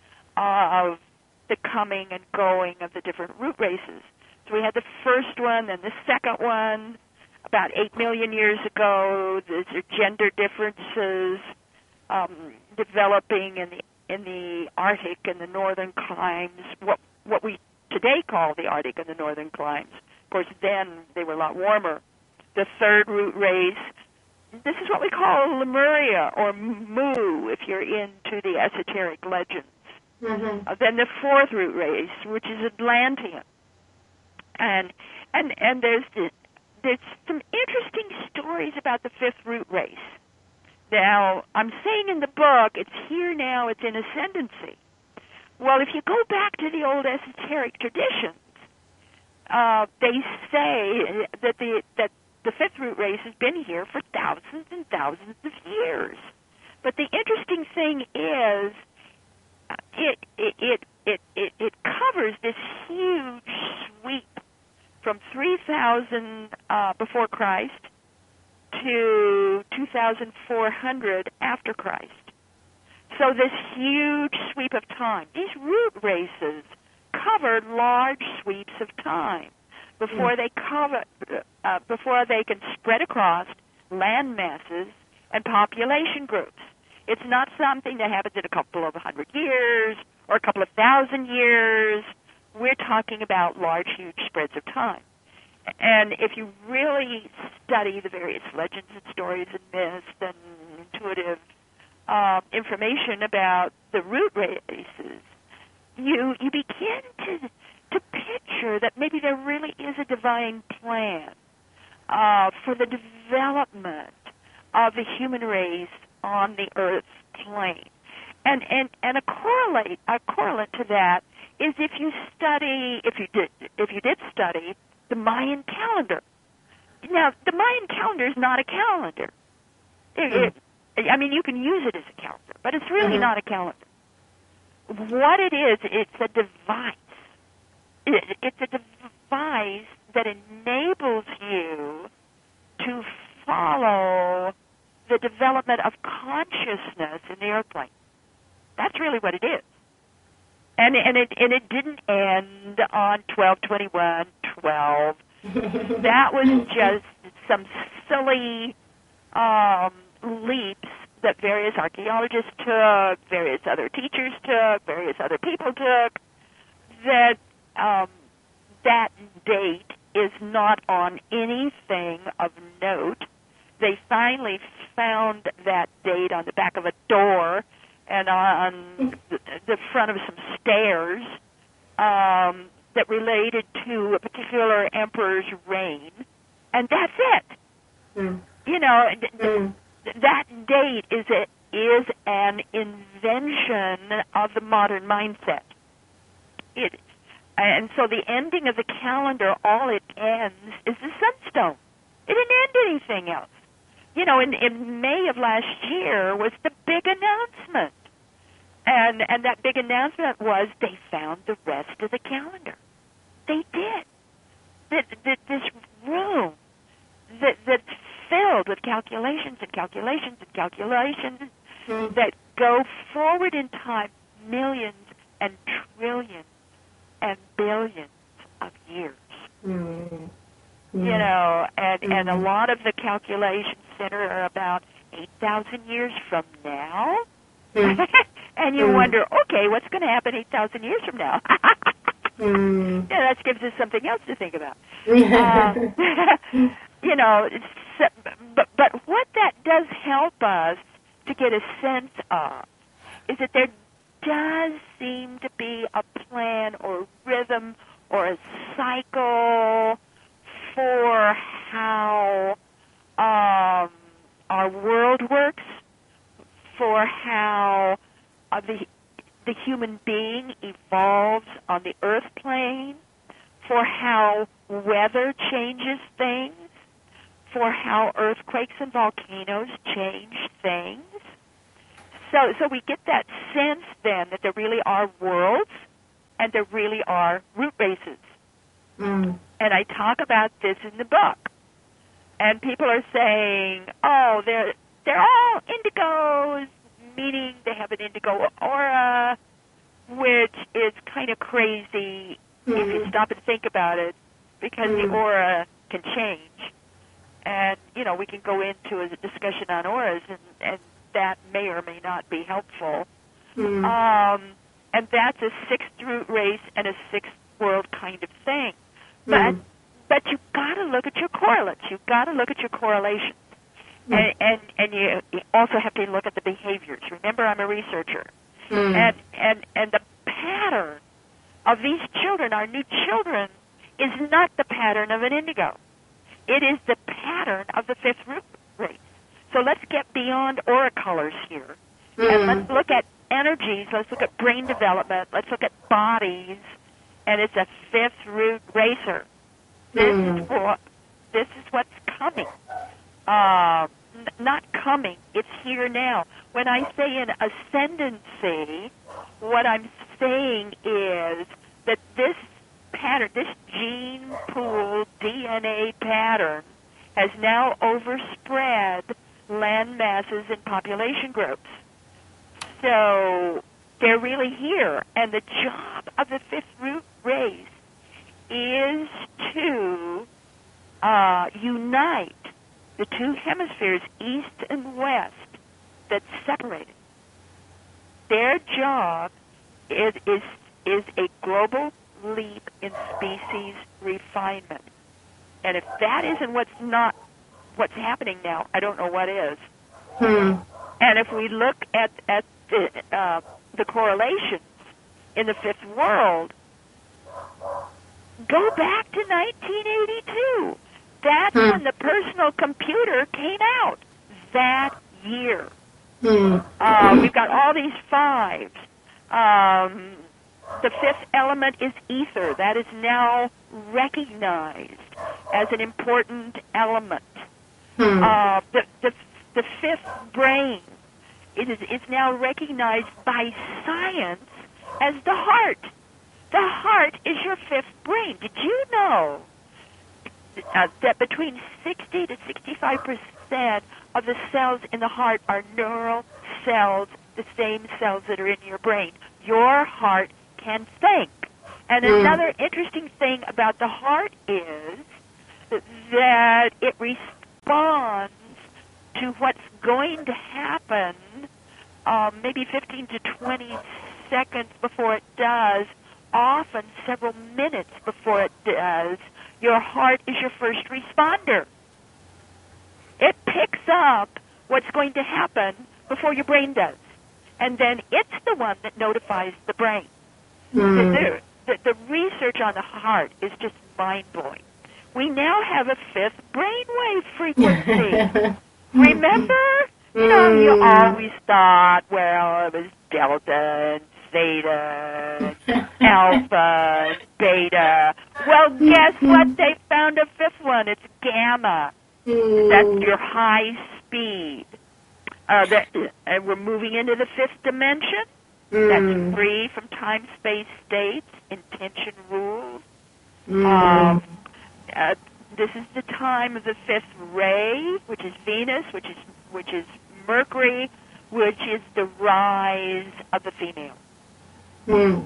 of the coming and going of the different root races. So we had the first one, then the second one, about eight million years ago. There's gender differences um, developing in the in the Arctic and the northern climes, what what we today call the Arctic and the northern climes. Of course, then they were a lot warmer. The third root race, this is what we call Lemuria or Mu, if you're into the esoteric legends. Mm-hmm. Uh, then the fourth root race, which is Atlantean, and and and there's the, there's some interesting stories about the fifth root race. Now, I'm saying in the book, it's here now, it's in ascendancy. Well, if you go back to the old esoteric traditions, uh, they say that the that the fifth root race has been here for thousands and thousands of years. But the interesting thing is, it it it it it, it covers this huge sweep from three thousand uh, before Christ to two thousand four hundred after Christ. So this huge sweep of time. These root races covered large sweeps of time before mm. they cover uh, before they can spread across land masses and population groups. It's not something that happens in a couple of hundred years or a couple of thousand years. We're talking about large, huge spreads of time. And if you really study the various legends and stories and myths and intuitive uh, information about the root races, you you begin to to picture that maybe there really is a divine plan uh, for the development of the human race on the Earth's plane. And and and a correlate a correlate to that is if you study if you did if you did study the Mayan calendar. Now, the Mayan calendar is not a calendar. It, it, I mean, you can use it as a calendar, but it's really Mm-hmm. not a calendar. What it is, it's a device. It, it's a device that enables you to follow the development of consciousness in the airplane. That's really what it is. And, and, it, and it didn't end on twelve twenty-one twelve. That was just some silly um, leaps that various archaeologists took, various other teachers took, various other people took, that um, that date is not on anything of note. They finally found that date on the back of a door and on the front of some stairs um, that related to a particular emperor's reign, and that's it. Mm. You know, th- Mm. th- that date is a, is an invention of the modern mindset. It, and so the ending of the calendar, all it ends is the sunstone. It didn't end anything else. You know, in, in May of last year was the big announcement. And and that big announcement was they found the rest of the calendar. They did. That, that this room that that's filled with calculations and calculations and calculations Mm. that go forward in time millions and trillions and billions of years. Mm. You know, and, Mm. and a lot of the calculations center about eight thousand years from now. Mm. And you Mm. wonder, okay, what's going to happen eight thousand years from now? Mm. Yeah, that gives us something else to think about. Uh, you know, it's, but, but what that does help us to get a sense of is that there does seem to be a plan or rhythm or a cycle for how um, our world works, for how uh, the the human being evolves on the earth plane, for how weather changes things, for how earthquakes and volcanoes change things. So, so we get that sense then that there really are worlds and there really are root races. Mm. And I talk about this in the book. And people are saying, oh, they're they're all indigos, meaning they have an indigo aura, which is kind of crazy mm. if you stop and think about it, because mm. the aura can change. And, you know, we can go into a discussion on auras, and, and that may or may not be helpful. Mm. Um, and that's a sixth root race and a sixth world kind of thing. But Mm. but you've got to look at your correlates. You've got to look at your correlations. Mm. And, and and you, you also have to look at the behaviors. Remember, I'm a researcher. Mm. And, and, and the pattern of these children, our new children, is not the pattern of an indigo. It is the pattern of the fifth root race. So let's get beyond aura colors here. Mm. And let's look at energies. Let's look at brain development. Let's look at bodies. And it's a fifth root racer. This Mm. is what, this is what's coming. Uh, n- not coming. It's here now. When I say an ascendancy, what I'm saying is that this pattern, this gene pool D N A pattern, has now overspread land masses and population groups. So they're really here. And the job of the fifth root race is to uh, unite the two hemispheres, east and west, that's separated. Their job is, is, is a global leap in species refinement. And if that isn't what's not what's happening now, I don't know what is. Hmm. And if we look at at the uh, the correlations in the fifth world, go back to nineteen eighty-two. That's Hmm. when the personal computer came out. That year. Hmm. Uh, we've got all these fives. Um, the fifth element is ether. That is now recognized as an important element. Hmm. Uh, the, the the fifth brain it is, is now recognized by science as the heart. The heart is your fifth brain. Did you know uh, that between sixty to sixty-five percent of the cells in the heart are neural cells, the same cells that are in your brain? Your heart can think. And Mm. another interesting thing about the heart is that it responds to what's going to happen um, maybe fifteen to twenty seconds before it does, often several minutes before it does. Your heart is your first responder. It picks up what's going to happen before your brain does. And then it's the one that notifies the brain. Mm. The, the, the research on the heart is just mind-blowing. We now have a fifth brainwave frequency. Remember? You know, you always thought, well, it was delta and theta and alpha and beta. Well, guess what? They found a fifth one. It's gamma. Mm. That's your high speed. Uh, that, and we're moving into the fifth dimension. Mm. That's free from time-space states, intention rules. Mm. Um, uh, this is the time of the fifth ray, which is Venus, which is which is Mercury, which is the rise of the female. Mm.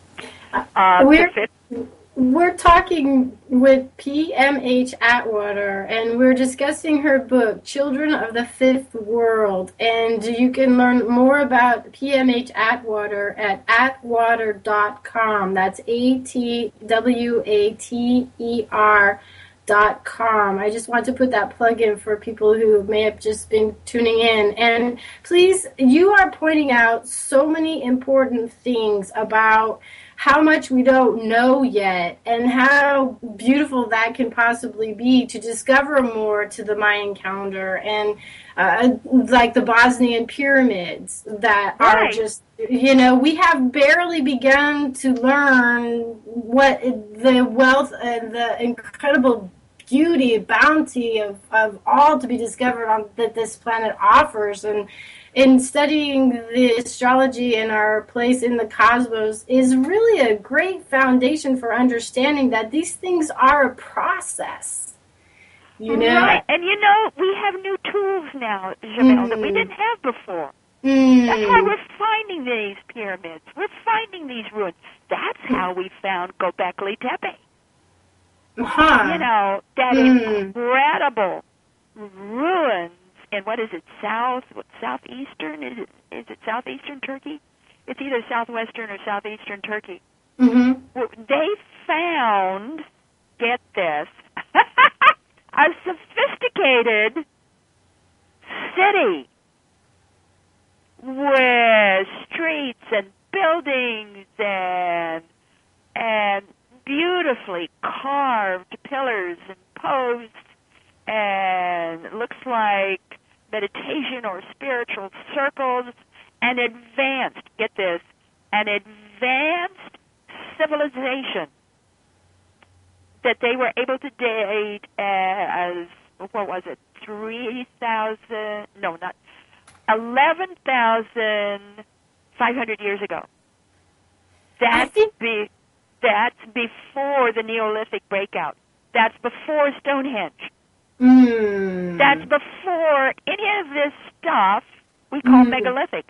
Uh, we're, the fifth, we're talking with P M H Atwater, and we're discussing her book, Children of the Fifth World. And you can learn more about P M H Atwater at atwater dot com. That's A T W A T E R dot com. I just want to put that plug in for people who may have just been tuning in. And please, you are pointing out so many important things about how much we don't know yet and how beautiful that can possibly be to discover more to the Mayan calendar and uh, like the Bosnian pyramids that Right. are just, you know, we have barely begun to learn what the wealth and the incredible beauty, bounty of, of all to be discovered on that this planet offers. And in studying the astrology and our place in the cosmos is really a great foundation for understanding that these things are a process. You know? Right. And you know, we have new tools now, Jamel, mm. that we didn't have before. Mm. That's why we're finding these pyramids. We're finding these ruins. That's how we found Göbekli Tepe. Huh. You know, that mm. incredible ruins in, what is it, south, what, southeastern? Is it, is it southeastern Turkey? It's either southwestern or southeastern Turkey. Mm-hmm. Well, they found, get this, a sophisticated city with streets and buildings and and beautifully carved pillars and posts, and it looks like meditation or spiritual circles, and advanced, get this, an advanced civilization that they were able to date as, what was it, three thousand, no, not, eleven thousand five hundred years ago. That's, think- be, that's before the Neolithic breakout. That's before Stonehenge. Mm. That's before any of this stuff we call Mm. megalithic.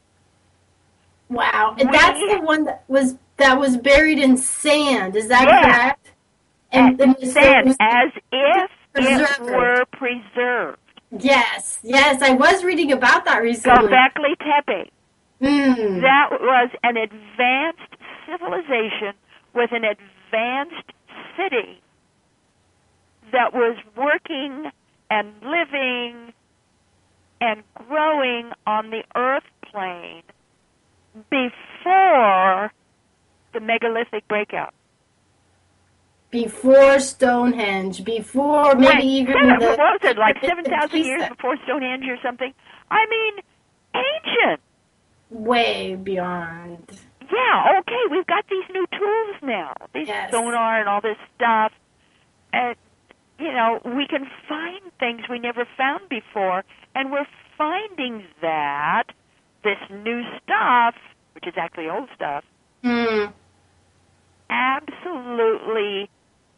Wow. And We- that's the one that was that was buried in sand. Is that Yeah. correct? And, and so Sand, it was as if preserved. it were preserved. Yes, yes, I was reading about that recently. Göbekli Tepe. Mm. That was an advanced civilization with an advanced city that was working and living and growing on the earth plane before the megalithic breakout. Before Stonehenge, before maybe Right. even Seven, the... what was it, like the- seven the thousand years Giza. before Stonehenge or something? I mean, ancient. Way beyond. Yeah, okay, we've got these new tools now, these Yes. sonar and all this stuff. And you know, we can find things we never found before, and we're finding that this new stuff, which is actually old stuff, Mm. absolutely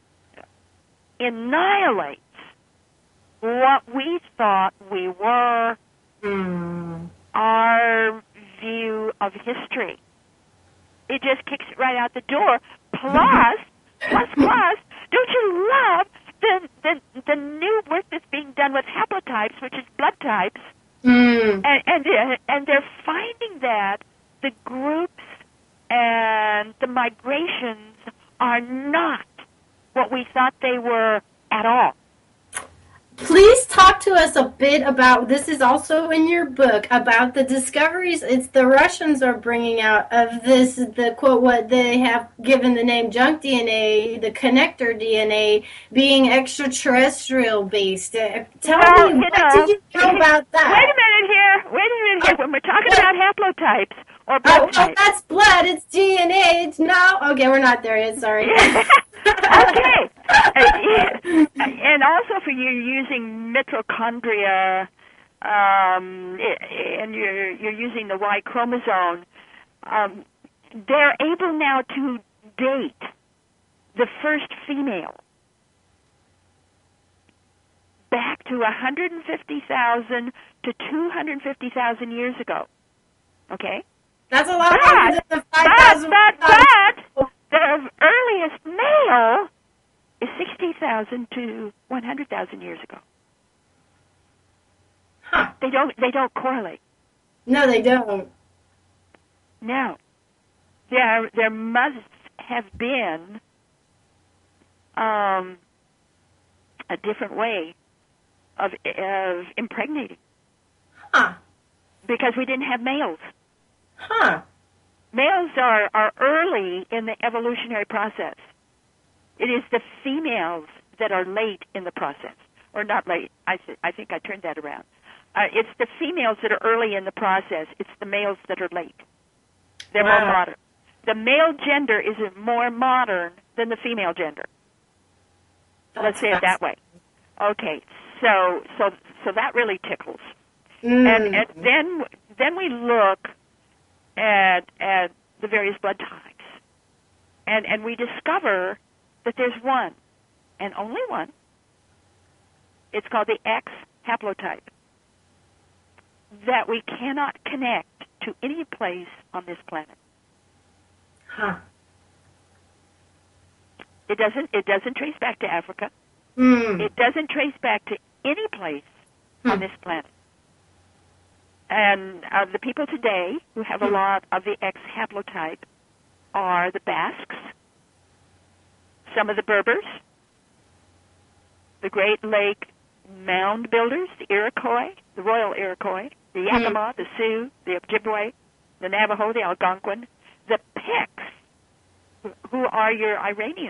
annihilates what we thought we were, Mm. our view of history. It just kicks it right out the door. Plus, plus, plus, don't you love the, the the new work that's being done with haplotypes, which is blood types, Mm. and and and they're finding that the groups and the migrations are not what we thought they were at all. Please talk to us a bit about, this is also in your book, about the discoveries it's the Russians are bringing out of this, the quote, what they have given the name junk D N A, the connector D N A, being extraterrestrial based. Uh, tell Well, me, you what know, do you know about that? Wait a minute here. Wait a minute here. When we're talking What? about haplotypes or blood Oh, well, types. that's blood. It's D N A. It's no. Okay, we're not there yet. Sorry. Okay. And also for you using mitochondria, um, and you're you're using the Y chromosome, um, they're able now to date the first female back to one hundred fifty thousand to two hundred fifty thousand years ago. Okay? That's a lot But, longer than the five but, thousand. but, but, the earliest male is sixty thousand to one hundred thousand years ago. Huh. They don't, they don't correlate. No, they don't. No. There, there must have been um, a different way of, of impregnating. Huh. Because we didn't have males. Huh. Males are, are early in the evolutionary process. It is the females that are late in the process. Or not late. I, th- I think I turned that around. Uh, it's the females that are early in the process. It's the males that are late. They're Wow. more modern. The male gender is more modern than the female gender. That's Let's say it that way. Okay, so so so that really tickles. Mm. And, and then then we look at at the various blood types, and and we discover that there's one, and only one. It's called the X haplotype that we cannot connect to any place on this planet. Huh. It doesn't it doesn't trace back to Africa. Mm. It doesn't trace back to any place Hmm. on this planet. And uh, the people today who have a lot of the X haplotype are the Basques, some of the Berbers, the Great Lake mound builders, the Iroquois, the Royal Iroquois, the Yakima, the Sioux, the Ojibwe, the Navajo, the Algonquin, the Picts, who are your Iranians.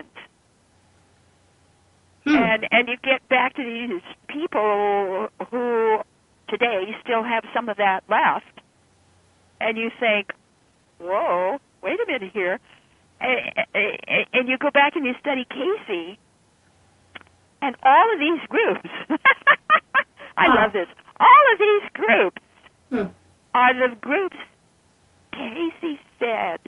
Hmm. And and you get back to these people who today still have some of that left, and you think, whoa, wait a minute here. And you go back and you study Casey, and all of these groups, I Huh. love this, all of these groups Hmm. are the groups Casey said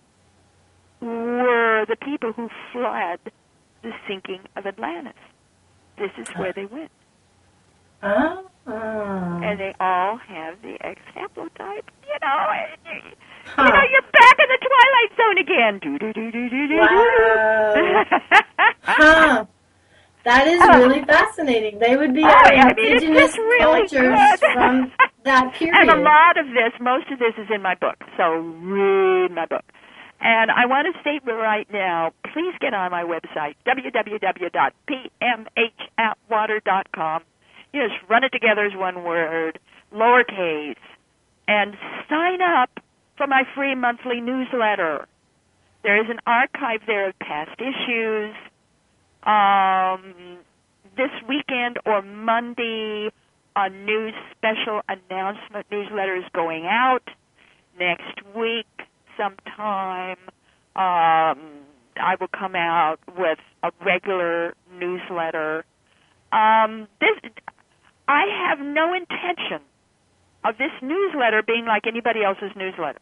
were the people who fled the sinking of Atlantis. This is where they went. Oh. And they all have the X haplotype. You know, and you, Huh. you know, you're back in the Twilight Zone again. Do do do do do do. Wow. Huh. That is Oh. really fascinating. They would be Oh, our I mean, it's indigenous just really cultures good. from that period. And a lot of this, most of this is in my book. So read my book. And I want to state right now, please get on my website, w w w dot p m h atwater dot com. You just run it together as one word, lowercase, and sign up for my free monthly newsletter. There is an archive there of past issues. Um, this weekend or Monday, a new special announcement newsletter is going out. Next week, sometime, um, I will come out with a regular newsletter. Um, this, I have no intention of this newsletter being like anybody else's newsletter.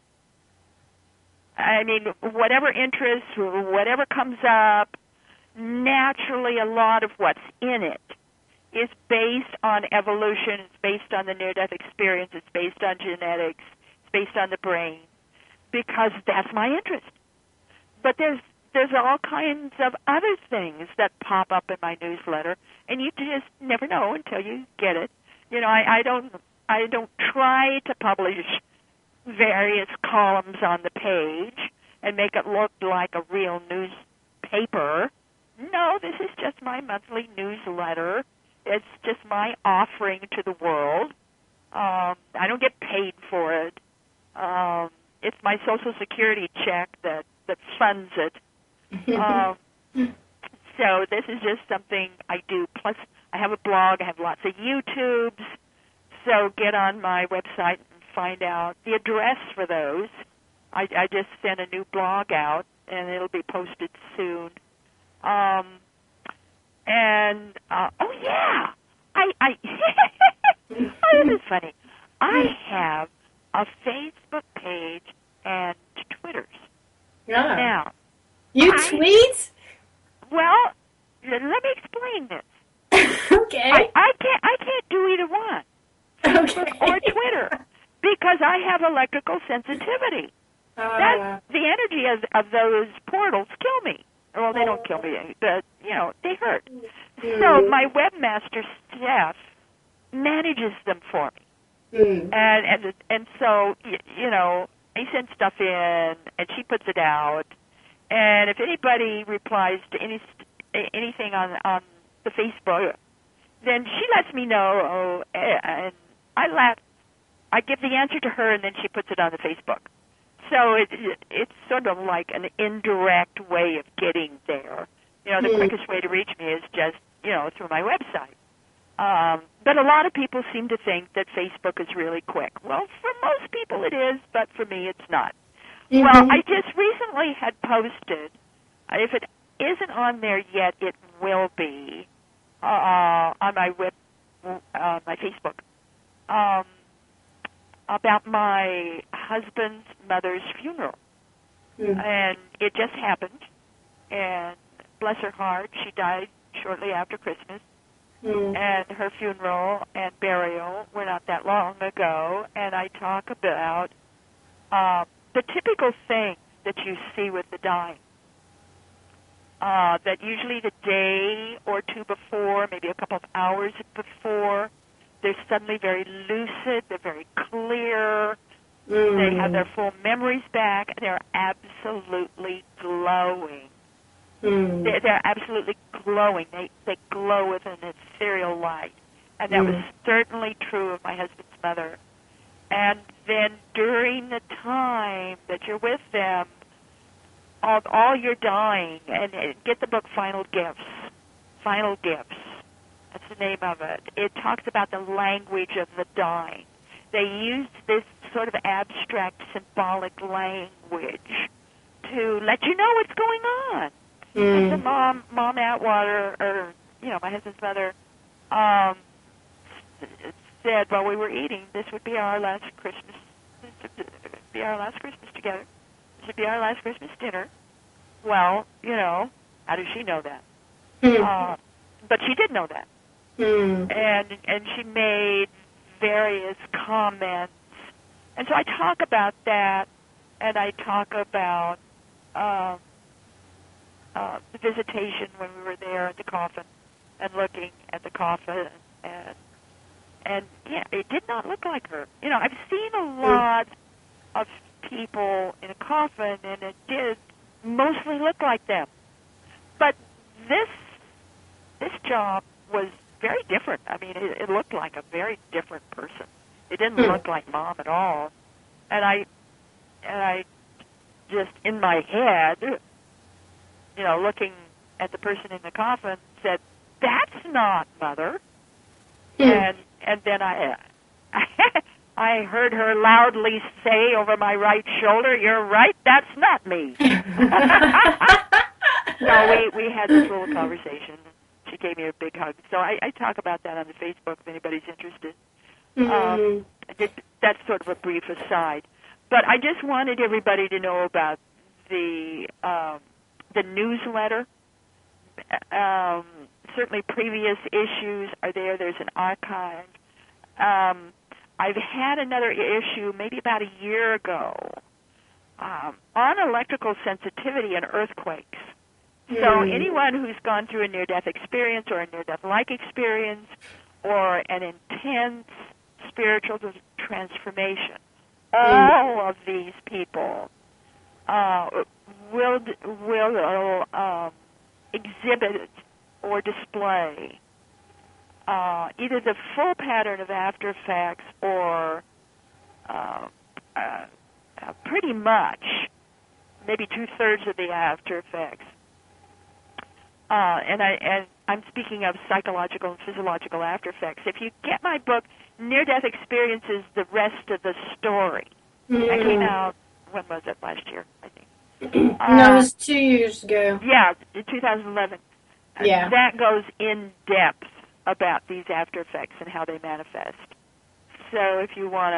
I mean, whatever interests, whatever comes up, naturally a lot of what's in it is based on evolution, it's based on the near-death experience, it's based on genetics, it's based on the brain, because that's my interest. But there's there's all kinds of other things that pop up in my newsletter, and you just never know until you get it. You know, I, I don't I don't try to publish various columns on the page and make it look like a real newspaper. No, this is just my monthly newsletter. It's just my offering to the world. Um, I don't get paid for it. Um, it's my Social Security check that, that funds it. um, so this is just something I do. Plus, I have a blog. I have lots of YouTubes. So get on my website and find out the address for those. I, I just sent a new blog out, and it'll be posted soon. Um, and, uh, oh, yeah, I, I oh, this is funny. I have a Facebook page and Twitters. Yeah. Now, you I, tweet? Well, let me explain this. Okay. I, I can't. I can't do either one. Okay. Or Twitter, because I have electrical sensitivity. Uh, That the energy of, of those portals kill me. Well, they don't kill me, but you know they hurt. Mm. So my webmaster Steph manages them for me, mm. and and and so you know I send stuff in, and she puts it out. And if anybody replies to any anything on on the Facebook, then she lets me know, and I let I give the answer to her, and then she puts it on the Facebook. So it, it it's sort of like an indirect way of getting there. You know, the mm. quickest way to reach me is just you know through my website. Um, but a lot of people seem to think that Facebook is really quick. Well, for most people it is, but for me it's not. Mm-hmm. Well, I just recently had posted, if it isn't on there yet, it will be uh, on my web, uh, my Facebook, um, about my husband's mother's funeral. Mm-hmm. And it just happened, and bless her heart, she died shortly after Christmas. Mm. And her funeral and burial were not that long ago, and I talk about uh, the typical things that you see with the dying. Uh, that usually the day or two before, maybe a couple of hours before, they're suddenly very lucid, they're very clear, mm. they have their full memories back, and they're absolutely glowing. Mm. They're, they're absolutely glowing. They they glow with an ethereal light. And that mm. was certainly true of my husband's mother. And then during the time that you're with them, all, all you're dying, and, and get the book Final Gifts. Final Gifts. That's the name of it. It talks about the language of the dying. They use this sort of abstract, symbolic language to let you know what's going on. Mm. And the mom, Mom Atwater, or, you know, my husband's mother, um, said while we were eating, this would be our last Christmas, this would be our last Christmas together. This would be our last Christmas dinner. Well, you know, how does she know that? Mm. Uh, but she did know that. Mm. And, and she made various comments. And so I talk about that, and I talk about um, uh, the visitation when we were there at the coffin and looking at the coffin. And, and yeah, it did not look like her. You know, I've seen a lot of people in a coffin, and it did mostly look like them. But this this job was very different. I mean, it, it looked like a very different person. It didn't mm. look like Mom at all. And I, and I just, in my head, you know, looking at the person in the coffin, said, that's not Mother. Mm. And and then I, I heard her loudly say over my right shoulder, you're right, that's not me. So we, we had this little conversation. She gave me a big hug. So I, I talk about that on the Facebook if anybody's interested. Mm-hmm. Um, that's sort of a brief aside. But I just wanted everybody to know about the um, the newsletter. Um, certainly previous issues are there. There's an archive. Um, I've had another issue maybe about a year ago um, on electrical sensitivity and earthquakes. Mm. So anyone who's gone through a near-death experience or a near-death-like experience or an intense spiritual transformation, mm. all of these people uh, will will um, exhibit or display uh, either the full pattern of after effects or uh, uh, uh, pretty much maybe two-thirds of the after effects. Uh, and, I, and I'm speaking of psychological and physiological after effects. If you get my book, Near-Death Experiences, The Rest of the Story, mm. that came out, when was it, last year, I think? Uh, no, it was two years ago. Yeah, in two thousand eleven. Yeah. That goes in depth about these after effects and how they manifest. So if you want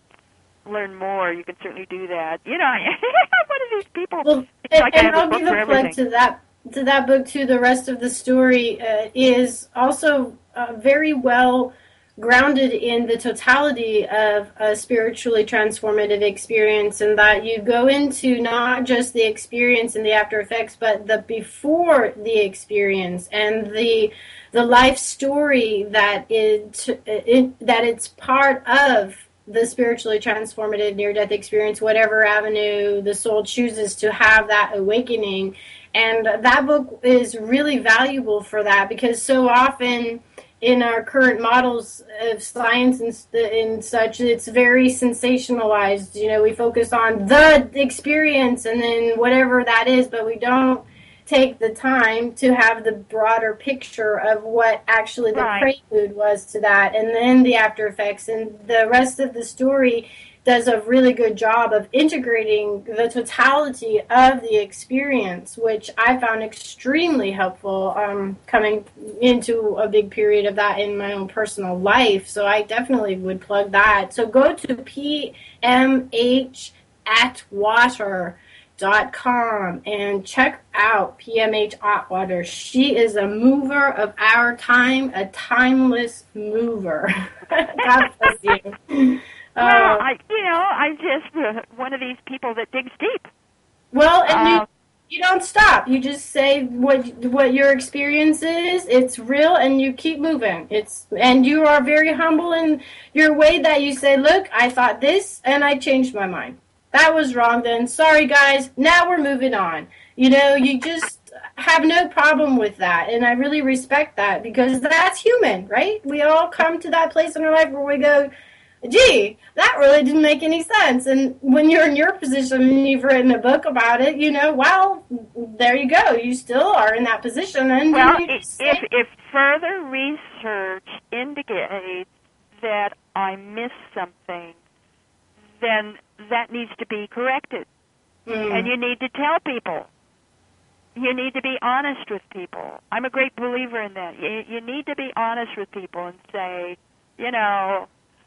to learn more, you can certainly do that. You know, one of these people. Well, it's and, like and I have I'll a book give for a everything. plug to that to that book too. The rest of the story uh, is also uh, very well grounded in the totality of a spiritually transformative experience, and that you go into not just the experience and the after effects, but the before the experience and the the life story that it, it that it's part of the spiritually transformative near-death experience, whatever avenue the soul chooses to have that awakening. And that book is really valuable for that, because so often in our current models of science and, and such, it's very sensationalized. You know, we focus on the experience and then whatever that is, but we don't take the time to have the broader picture of what actually the right. prelude was to that, and then the after effects. And the rest of the story does a really good job of integrating the totality of the experience, which I found extremely helpful um, coming into a big period of that in my own personal life. So I definitely would plug that. So go to P M H Atwater dot com and check out P M H Atwater. She is a mover of our time, a timeless mover. God bless you. Well, uh, I, you know, I'm just uh, one of these people that digs deep. Well, and uh, you you don't stop. You just say what what your experience is. It's real, and you keep moving. It's and you are very humble in your way that you say, "Look, I thought this, and I changed my mind. That was wrong. Then sorry, guys. Now we're moving on." You know, you just have no problem with that, and I really respect that, because that's human, right? We all come to that place in our life where we go, gee, that really didn't make any sense. And when you're in your position and you've written a book about it, you know, well, there you go. You still are in that position. And well, you if, say, if further research indicates that I missed something, then that needs to be corrected. Mm. And you need to tell people. You need to be honest with people. I'm a great believer in that. You, you need to be honest with people and say, you know,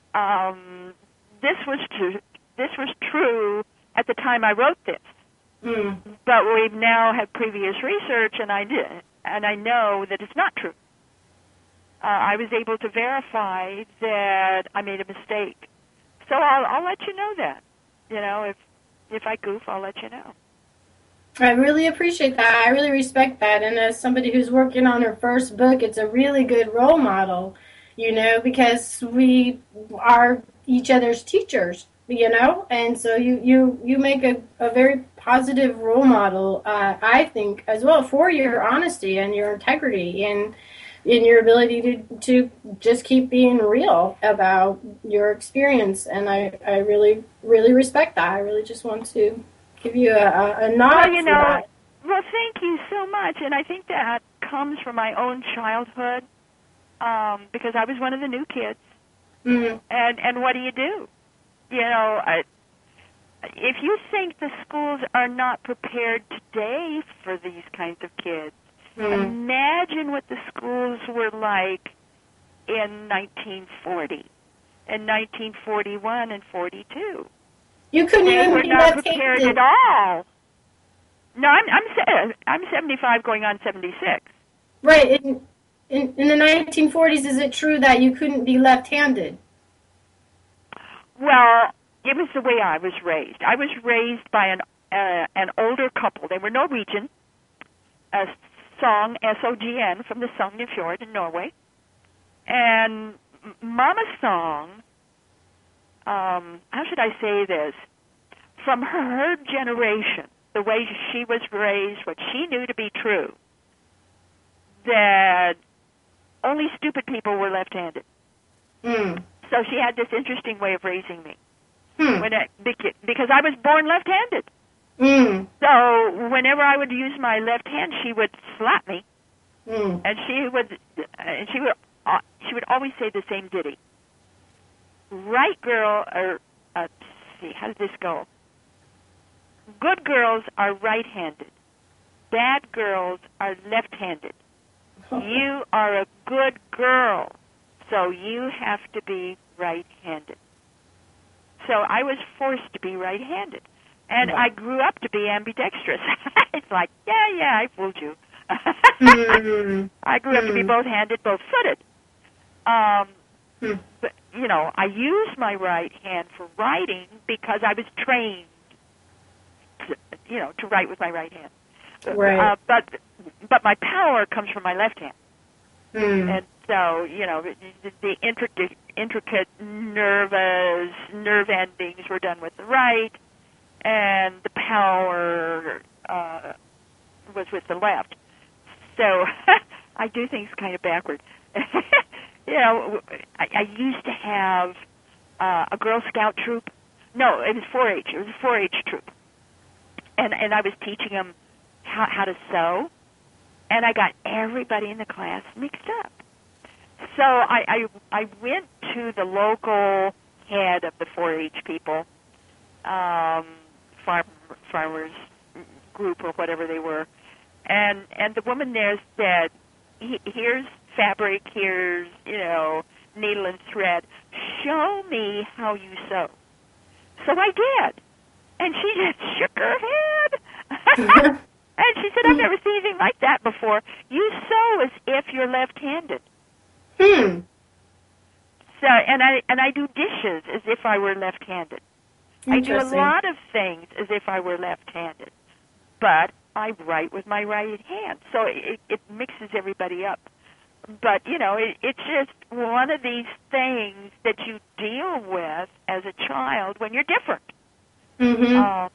Um, this was true. This was true at the time I wrote this, mm. but we've now had previous research, and I did, and I know that it's not true. Uh, I was able to verify that I made a mistake, so I'll, I'll let you know that. You know, if if I goof, I'll let you know. I really appreciate that. I really respect that, and as somebody who's working on her first book, it's a really good role model. You know, because we are each other's teachers, you know, and so you, you, you make a, a very positive role model, uh, I think, as well, for your honesty and your integrity and in your ability to, to just keep being real about your experience. And I, I really, really respect that. I really just want to give you a, a nod well, you for know, that. Well, thank you so much. And I think that comes from my own childhood. Um, because I was one of the new kids, mm-hmm. and and what do you do? You know, I, if you think the schools are not prepared today for these kinds of kids, Mm. Imagine what the schools were like in nineteen forty, and nineteen forty-one and forty-two. You couldn't They even were be not prepared left-handed. at all. No, I'm I'm se- I'm seventy-five, going on seventy-six. Right. In, in in the nineteen forties, is it true that you couldn't be left-handed? Well, it was the way I was raised. I was raised by an uh, an older couple. They were Norwegian. A song S O G N from the Sognefjord in Norway, and M- Mama's song. Um, how should I say this? From her generation, the way she was raised, what she knew to be true, that only stupid people were left-handed. Mm. So she had this interesting way of raising me. Hmm. When I, because I was born left-handed. Mm. So whenever I would use my left hand, she would slap me, Mm. and she would, and she would, uh, she would always say the same ditty. Right girl, or uh, let's see, how does this go? Good girls are right-handed. Bad girls are left-handed. You are a good girl, so you have to be right-handed. So I was forced to be right-handed. And Wow. I grew up to be ambidextrous. It's like, yeah, yeah, I fooled you. mm. I grew up mm. to be both-handed, both-footed. Um, mm. but, you know, I use my right hand for writing because I was trained, to, you know, to write with my right hand. Right. Uh, but but my power comes from my left hand. Mm. And so, you know, the, the intricate, intricate nervous nerve endings were done with the right, and the power uh, was with the left. So I do things kind of backward. You know, I, I used to have uh, a Girl Scout troop. No, it was four H. It was a four H troop. And and I was teaching them how, how to sew, and I got everybody in the class mixed up. So I, I, I went to the local head of the four H people, um, farm, farmers group or whatever they were, and and the woman there said, "Here's fabric, here's, you know, needle and thread. Show me how you sew." So I did, and she just shook her head. And she said, "I've never seen anything like that before. You sew as if you're left-handed." Hmm. So, and I and I do dishes as if I were left-handed. I do a Interesting. lot of things as if I were left-handed, but I write with my right hand, so it, it mixes everybody up. But you know, it, it's just one of these things that you deal with as a child when you're different. Mm-hmm. Um,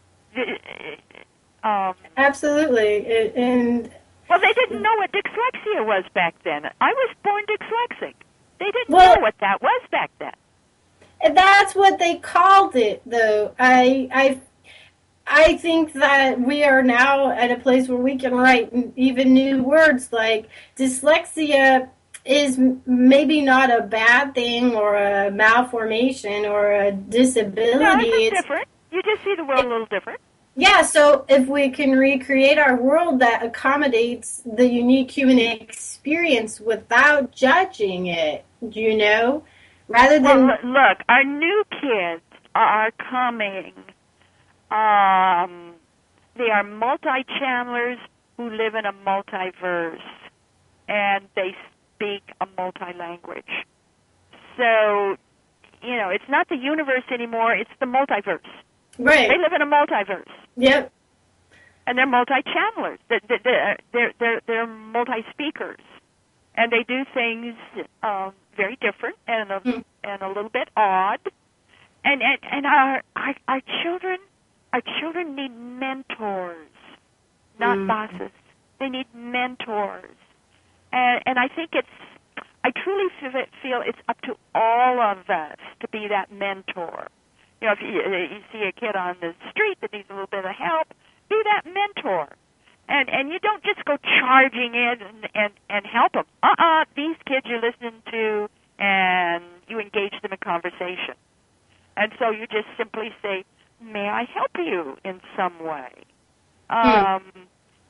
um, Absolutely. It, and well, they didn't know what dyslexia was back then. I was born dyslexic. They didn't Well- know what that was back then. And that's what they called it, though. I, I, I think that we are now at a place where we can write even new words. Like dyslexia is m- maybe not a bad thing or a malformation or a disability. No, it's just It's- different. You just see the world a little different. Yeah, so if we can recreate our world that accommodates the unique human experience without judging it, you know, rather Well, than l- look, our new kids are coming. Um, they are multi-channelers who live in a multiverse, and they speak a multi-language. So, you know, it's not the universe anymore, it's the multiverse. right. They live in a multiverse, Yep. and they're multi-channelers. They're, they're, they're, they're, they're multi-speakers, and they do things um, very different and a, Hmm. and a little bit odd. And and, and our, our our children, our children need mentors, not Mm. bosses. They need mentors, and and I think it's. I truly feel feel it's up to all of us to be that mentor. You know, if you, you see a kid on the street that needs a little bit of help, be that mentor. And and you don't just go charging in and, and, and help them. Uh-uh, these kids you're listening to, and you engage them in conversation. And so you just simply say, "May I help you in some way? Um,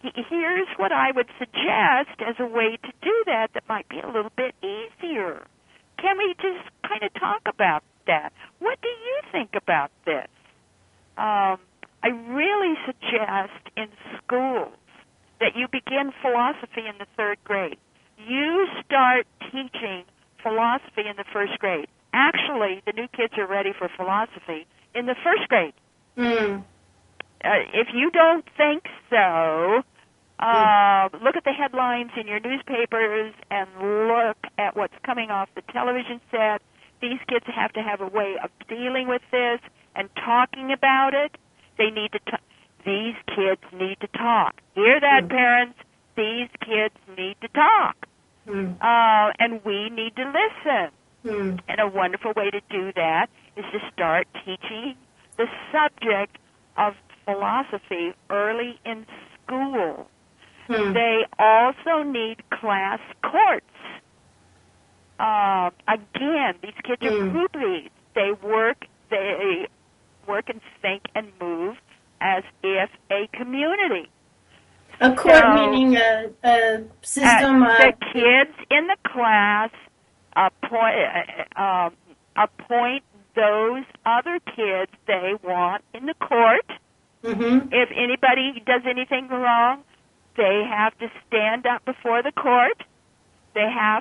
here's what I would suggest as a way to do that that might be a little bit easier. Can we just kind of talk about that? What do you think about this? Um, I really suggest in schools that you begin philosophy in the third grade. You start teaching philosophy in the first grade. Actually, the new kids are ready for philosophy in the first grade. Mm. Uh, if you don't think so, uh, look at the headlines in your newspapers and look at what's coming off the television set. These kids have to have a way of dealing with this and talking about it. They need to. T- these kids need to talk. Hear that, mm. parents? These kids need to talk, mm. uh, and we need to listen. Mm. And a wonderful way to do that is to start teaching the subject of philosophy early in school. Hmm. They also need class courts. Uh, again, these kids are hmm. groupies. They work, they work and think and move as if a community. A court so, meaning a, a system uh, of... The kids in the class appoint, uh, appoint those other kids they want in the court. Mm-hmm. If anybody does anything wrong, they have to stand up before the court. They have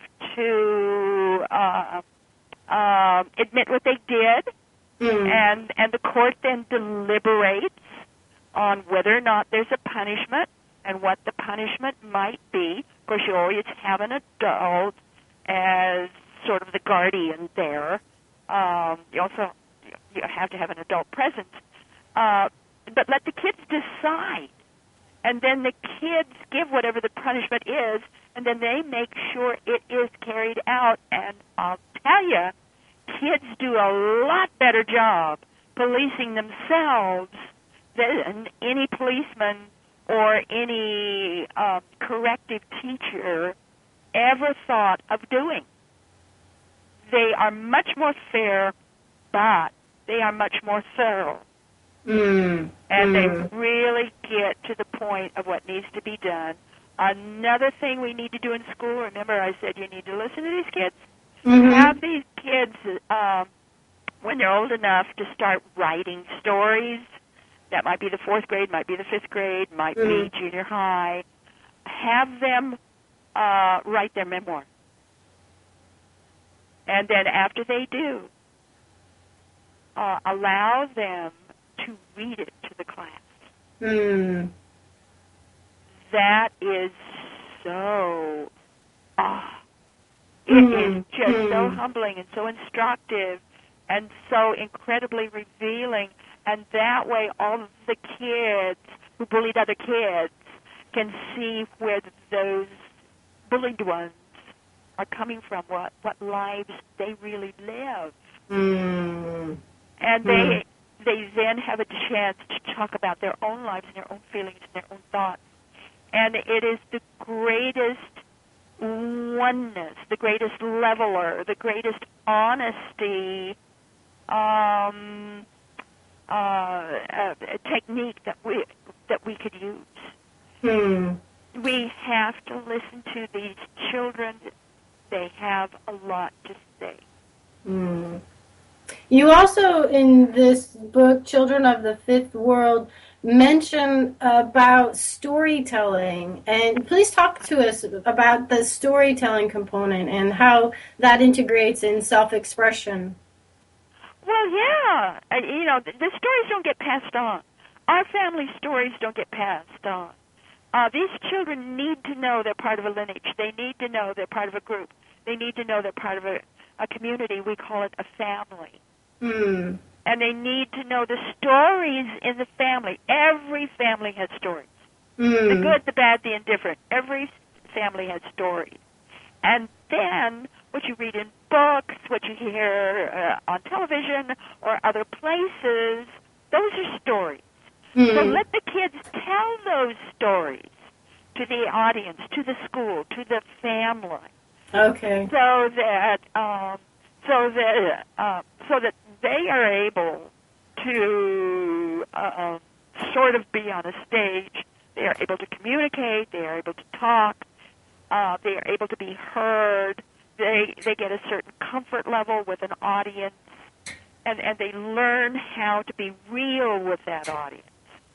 to uh, uh, admit what they did, mm. and and the court then deliberates on whether or not there's a punishment and what the punishment might be. Of course, you always have an adult as sort of the guardian there. Um, you also you have to have an adult present. Uh, but let the kids decide. And then the kids give whatever the punishment is, and then they make sure it is carried out. And I'll tell you, kids do a lot better job policing themselves than any policeman or any um, corrective teacher ever thought of doing. They are much more fair, but they are much more thorough. Mm, and mm. they really get to the point of what needs to be done. Another thing we need to do in school, remember I said you need to listen to these kids? Mm-hmm. Have these kids, um, when they're old enough, to start writing stories. That might be the fourth grade, might be the fifth grade, might mm. be junior high. Have them uh, write their memoir. And then after they do, uh, allow them to read it to the class. Mm. That is so, ah, it mm. is just mm. so humbling and so instructive and so incredibly revealing. And that way all of the kids who bullied other kids can see where those bullied ones are coming from, what, what lives they really live. Mm. And they... Mm. They then have a chance to talk about their own lives and their own feelings and their own thoughts. And it is the greatest oneness, the greatest leveler, the greatest honesty um, uh, uh, technique that we that we could use. Hmm. We have to listen to these children. They have a lot to say. Hmm. You also, in this book, Children of the Fifth World, mention about storytelling. And please talk to us about the storytelling component and how that integrates in self-expression. Well, yeah. Uh, you know, the, the stories don't get passed on. Our family stories don't get passed on. Uh, these children need to know they're part of a lineage. They need to know they're part of a group. They need to know they're part of a a community. We call it a family. Mm. And they need to know the stories in the family. Every family has stories. Mm. The good, the bad, the indifferent. Every family has stories. And then what you read in books, what you hear uh, on television or other places, those are stories. Mm. So let the kids tell those stories to the audience, to the school, to the family. Okay. So that um, so that uh, so that they are able to uh, sort of be on a stage They are able to communicate. They are able to talk. Uh, they are able to be heard. They they get a certain comfort level with an audience, and, and they learn how to be real with that audience.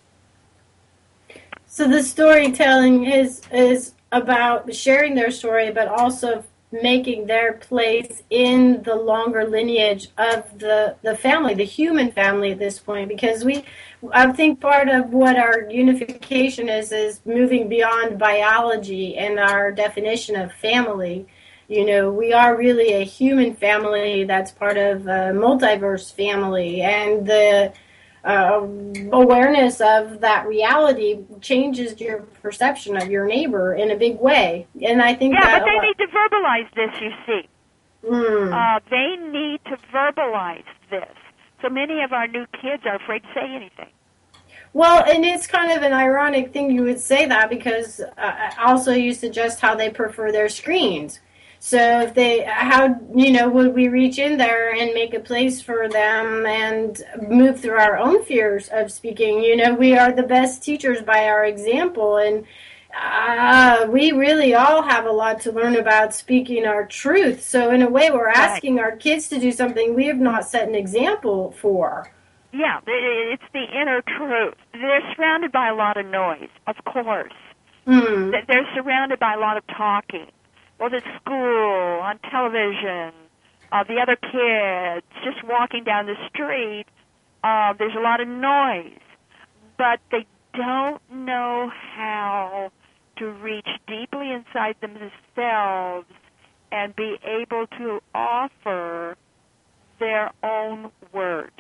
So the storytelling is is about sharing their story, but also making their place in the longer lineage of the, the family, the human family at this point, because we, I think part of what our unification is, is moving beyond biology and our definition of family. You know, we are really a human family that's part of a multiverse family, and the uh, awareness of that reality changes your perception of your neighbor in a big way. And I think yeah, that but they need to verbalize this, you see. Mm. Uh, they need to verbalize this. So many of our new kids are afraid to say anything. Well, and it's kind of an ironic thing you would say that, because uh, also you suggest how they prefer their screens. So if they, how, you know, would we reach in there and make a place for them and move through our own fears of speaking? You know, we are the best teachers by our example, and uh, we really all have a lot to learn about speaking our truth. So in a way, we're asking right. our kids to do something we have not set an example for. Yeah, it's the inner truth. They're surrounded by a lot of noise, of course. Mm. They're surrounded by a lot of talking. Well, at school, on television, uh, the other kids, just walking down the street, uh, there's a lot of noise. But they don't know how to reach deeply inside themselves and be able to offer their own word.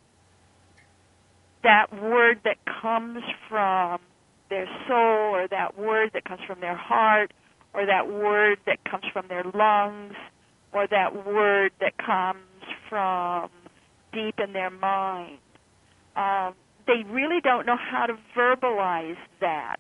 That word that comes from their soul, or that word that comes from their heart, or that word that comes from their lungs, or that word that comes from deep in their mind. Um, they really don't know how to verbalize that.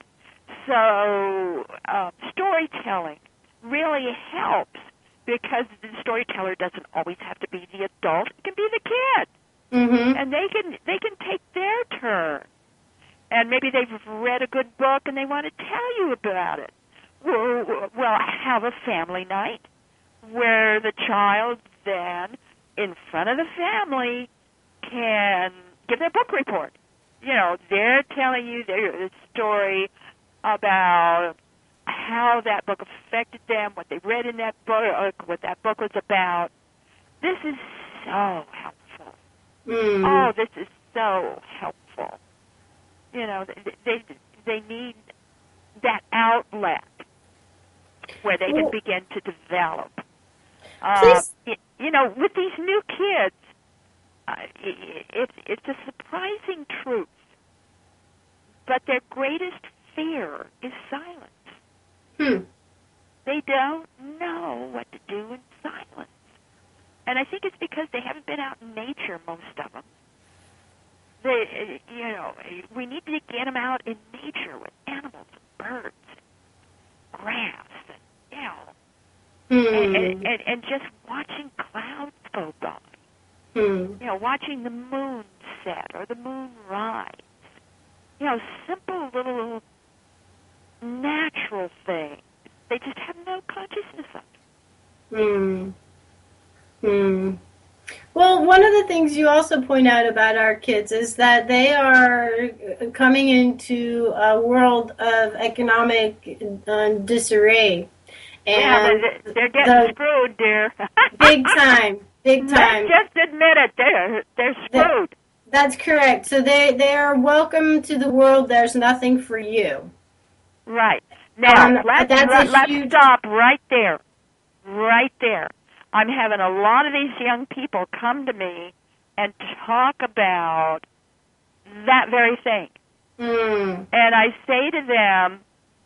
So uh, storytelling really helps, because the storyteller doesn't always have to be the adult. It can be the kid. Mm-hmm. And they can they can take their turn. And maybe they've read a good book and they want to tell you about it. Well, well, have a family night where the child then, in front of the family, can give their book report. You know, they're telling you their story about how that book affected them, what they read in that book, what that book was about. This is so helpful. Mm. Oh, this is so helpful. You know, they they, they need that outlet where they well, can begin to develop. Uh, it, you know, with these new kids, uh, it, it, it's a surprising truth, but their greatest fear is silence. Hmm. They don't know what to do in silence. And I think it's because they haven't been out in nature, most of them. They, you know, we need to get them out in nature with animals and birds and grass and, you know, hmm. and, and, and, and just watching clouds go by. Hmm. You know, watching the moon set or the moon rise. You know, simple little natural things. They just have no consciousness of it. Hmm. Hmm. Well, one of the things you also point out about our kids is that they are coming into a world of economic uh, disarray. And yeah, they're, they're getting the, screwed, dear. Big time. Big time. Let's just admit it. They're, they're screwed. That, that's correct. So they, they are welcome to the world. There's nothing for you. Right. Now, um, let's, let, let's huge... stop right there. Right there. I'm having a lot of these young people come to me and talk about that very thing. Mm. And I say to them,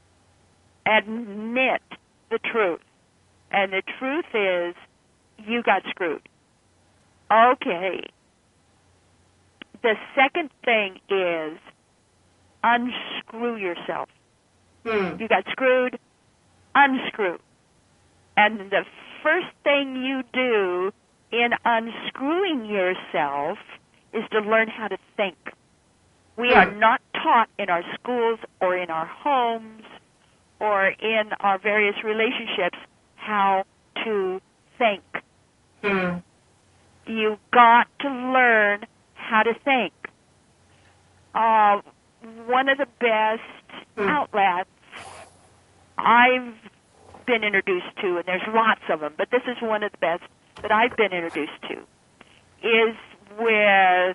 admit the truth. And the truth is, you got screwed. Okay. The second thing is, unscrew yourself. Mm. You got screwed, unscrew. And the first thing you do in unscrewing yourself is to learn how to think. We are not taught in our schools or in our homes or in our various relationships how to think. Hmm. You've got to learn how to think. Uh, one of the best hmm. outlets I've been introduced to, and there's lots of them, but this is one of the best that I've been introduced to, is with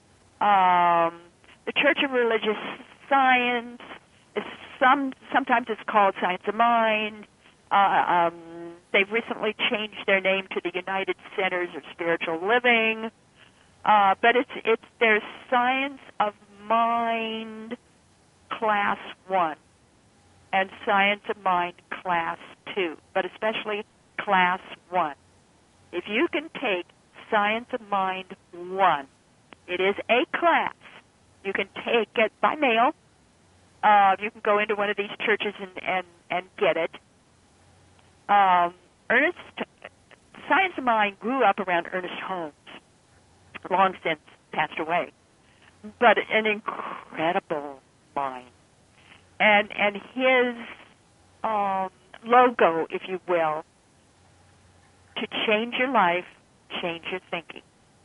um, the Church of Religious Science. It's some sometimes it's called Science of Mind. Uh, um, they've recently changed their name to the United Centers of Spiritual Living. Uh, but it's it's their Science of Mind Class One and Science of Mind Class Two, but especially Class One. If you can take Science of Mind One, it is a class. You can take it by mail. Uh, you can go into one of these churches and, and, and get it. Um, Ernest, Science of Mind grew up around Ernest Holmes, long since passed away, but an incredible mind. And and his um, logo, if you will, to change your life, change your thinking.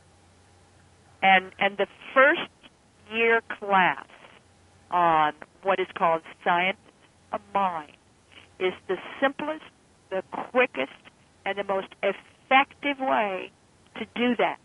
And and the first year class on what is called Science of Mind is the simplest, the quickest, and the most effective way to do that.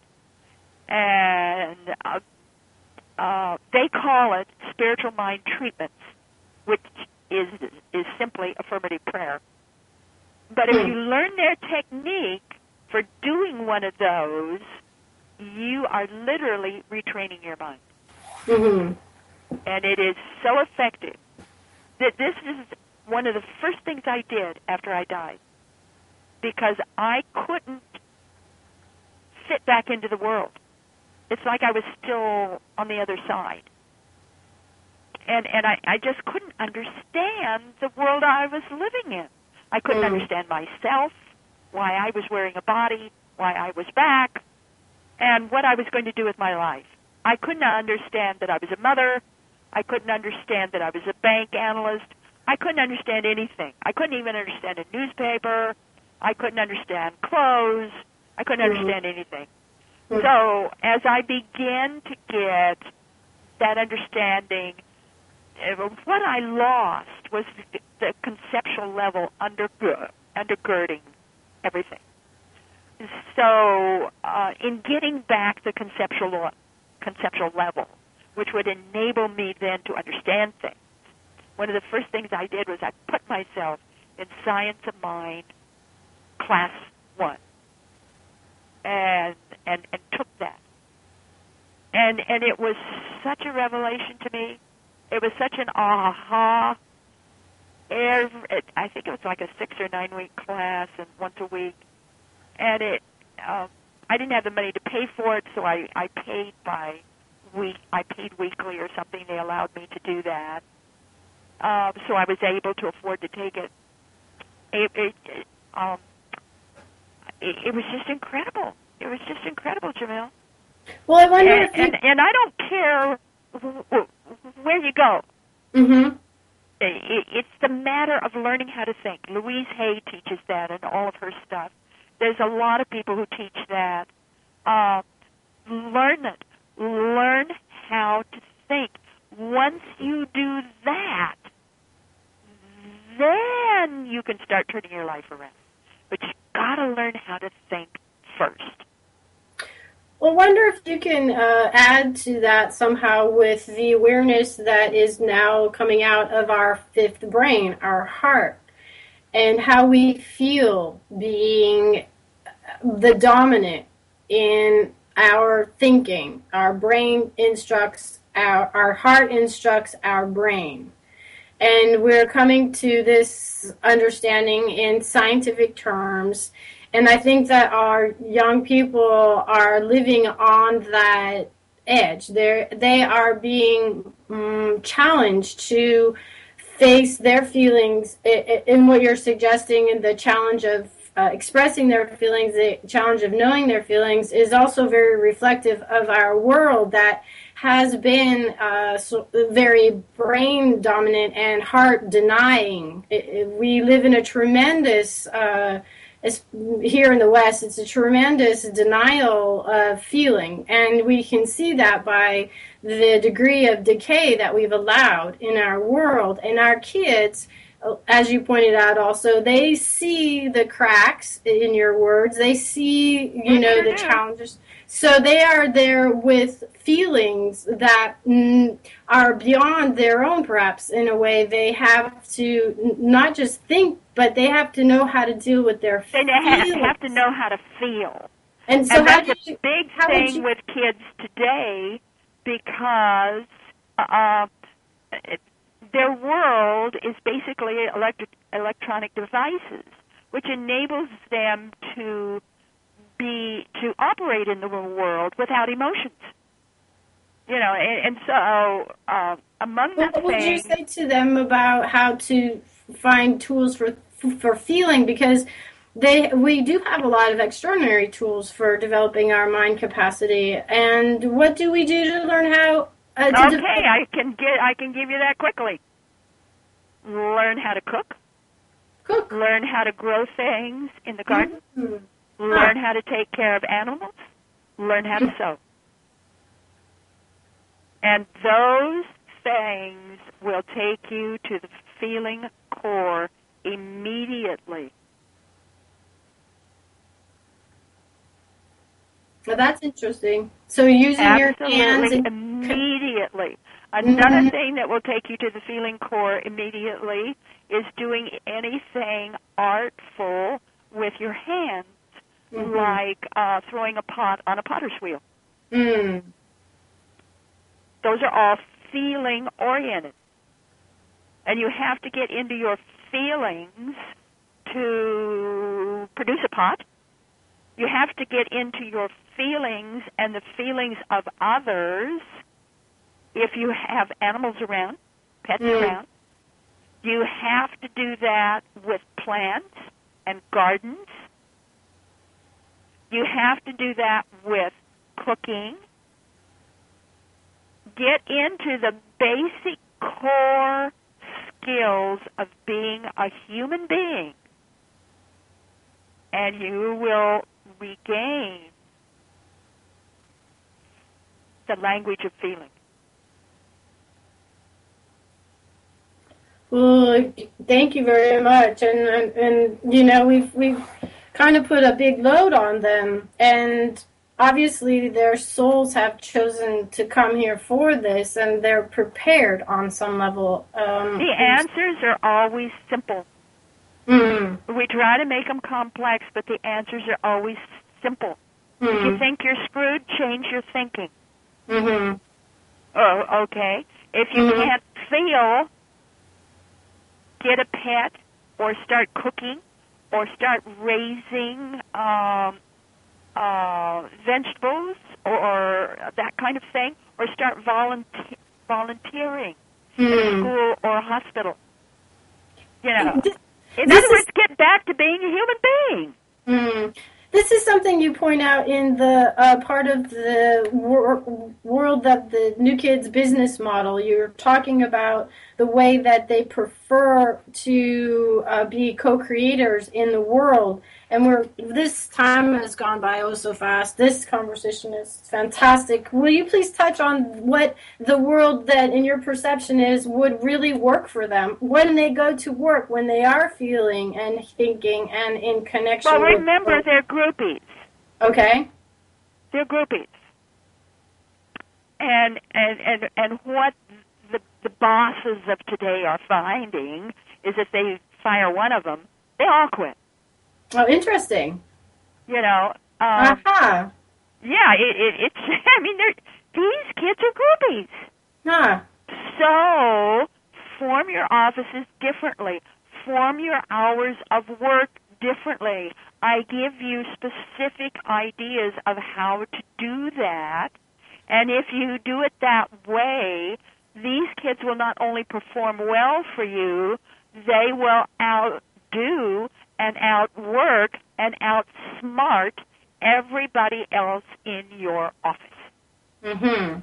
And uh, uh, they call it spiritual mind treatments, which is is simply affirmative prayer. But if you learn their technique for doing one of those, you are literally retraining your mind. Mm-hmm. And it is so effective that this is one of the first things I did after I died, because I couldn't fit back into the world. It's like I was still on the other side. And and I, I just couldn't understand the world I was living in. I couldn't Mm. understand myself, why I was wearing a body, why I was back, and what I was going to do with my life. I couldn't understand that I was a mother. I couldn't understand that I was a bank analyst. I couldn't understand anything. I couldn't even understand a newspaper. I couldn't understand clothes. I couldn't Mm. understand anything. Mm. So as I began to get that understanding, uh, what I lost was the, the conceptual level undergird, undergirding everything. So uh, in getting back the conceptual conceptual level, which would enable me then to understand things, one of the first things I did was I put myself in Science of Mind Class One, and and and took that, and and it was such a revelation to me. It was such an aha. Every, it, I think it was like a six or nine week class, and once a week, and it. Um, I didn't have the money to pay for it, so I I paid by week. I paid weekly or something. They allowed me to do that. Um, so I was able to afford to take it. It, it, it, um, it, it was just incredible. It was just incredible, Jamil. Well, I wonder And, if you... and, and I don't care wh- where you go. Mm-hmm. It, it's the matter of learning how to think. Louise Hay teaches that in all of her stuff. There's a lot of people who teach that. Uh, learn it. Learn how to think. Once you do that, then you can start turning your life around. But you've got to learn how to think first. Well, I wonder if you can uh, add to that somehow with the awareness that is now coming out of our fifth brain, our heart, and how we feel being the dominant in our thinking. Our brain instructs, our, our heart instructs our brain. And we're coming to this understanding in scientific terms. And I think that our young people are living on that edge. They're, they are being um, challenged to face their feelings in what you're suggesting, and the challenge of uh, expressing their feelings, the challenge of knowing their feelings, is also very reflective of our world that has been uh, so very brain dominant and heart denying. It, it, we live in a tremendous, uh, here in the West, it's a tremendous denial of feeling. And we can see that by the degree of decay that we've allowed in our world. And our kids, as you pointed out also, they see the cracks in your words. They see, you know, the challenges. So they are there with feelings that mm, are beyond their own, perhaps, in a way. They have to n- not just think, but they have to know how to deal with their they feelings. They have to know how to feel. And so and how that's do you, a big how thing you, with kids today, because uh, it, their world is basically electric, electronic devices, which enables them to be to operate in the world without emotions. You know, and, and so uh, among the what things, would you say to them about how to find tools for for feeling? Because they we do have a lot of extraordinary tools for developing our mind capacity. And what do we do to learn how? Uh, to okay, develop- I can get I can give you that quickly. Learn how to cook. Cook. Learn how to grow things in the garden. Mm-hmm. Learn how to take care of animals. Learn how to sew. And those things will take you to the feeling core immediately. Well, that's interesting. So using Absolutely, your hands and immediately. Another mm-hmm. thing that will take you to the feeling core immediately is doing anything artful with your hands, mm-hmm. like uh, throwing a pot on a potter's wheel. Mm. Those are all feeling-oriented. And you have to get into your feelings to produce a pot. You have to get into your feelings and the feelings of others if you have animals around, pets mm. around. You have to do that with plants and gardens. You have to do that with cooking. Get into the basic core skills of being a human being, and you will regain the language of feeling. Well, thank you very much. And, and, and you know, we've, we've kind of put a big load on them, and obviously their souls have chosen to come here for this, and they're prepared on some level. Um, the answers are always simple. Mm-hmm. We try to make them complex, but the answers are always simple. Mm-hmm. If you think you're screwed, change your thinking. Mm-hmm. Oh, okay. If you mm-hmm. can't feel, get a pet, or start cooking, or start raising um, uh, vegetables, or, or that kind of thing, or start volunteer, volunteering mm. in a school or a hospital. You know, this, in this other words, is, get back to being a human being. Mm. This is something you point out in the uh, part of the wor- world that the New Kids business model. You're talking about the way that they prefer to uh, be co-creators in the world. And we're this time has gone by oh so fast. This conversation is fantastic. Will you please touch on what the world that, in your perception, is would really work for them when they go to work, when they are feeling and thinking and in connection? Well, with remember, work. they're groupies. Okay. They're groupies. And and and and what the the bosses of today are finding is if they fire one of them, they all quit. Oh, interesting. You know. Um, uh-huh. Yeah, it, it, it's. I mean, they're, these kids are groupies. Huh. So form your offices differently. Form your hours of work differently. I give you specific ideas of how to do that, and if you do it that way, these kids will not only perform well for you, they will outdo and outwork and outsmart everybody else in your office. Mm-hmm.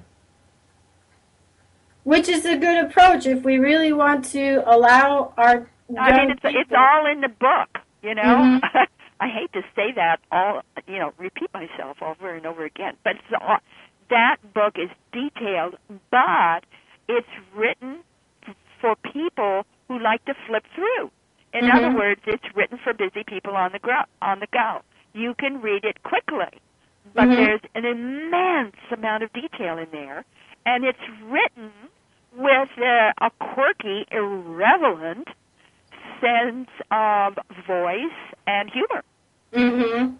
Which is a good approach if we really want to allow our I mean, it's, it's all in the book, you know. Mm-hmm. I hate to say that, all you know, repeat myself over and over again, but it's all, that book is detailed, but it's written for people who like to flip through. In Mm-hmm. other words, it's written for busy people on the gro- on the go. You can read it quickly, but Mm-hmm. there's an immense amount of detail in there, and it's written with uh, a quirky, irreverent sense of voice and humor. Mm-hmm.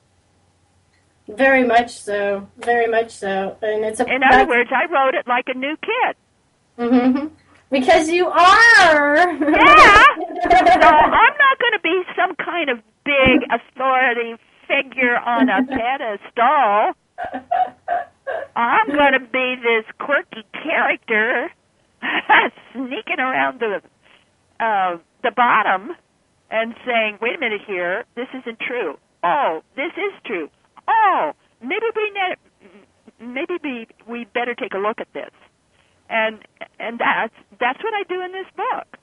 Very much so. Very much so. And it's a. In other words, I wrote it like a new kid. Mm-hmm. Because you are. Yeah. So I'm not going to be some kind of big authority figure on a pedestal. I'm going to be this quirky character sneaking around the uh, the bottom and saying, "Wait a minute here, this isn't true. Oh, this is true. Oh, maybe we ne- maybe we we better take a look at this." And and that's that's what I do in this book.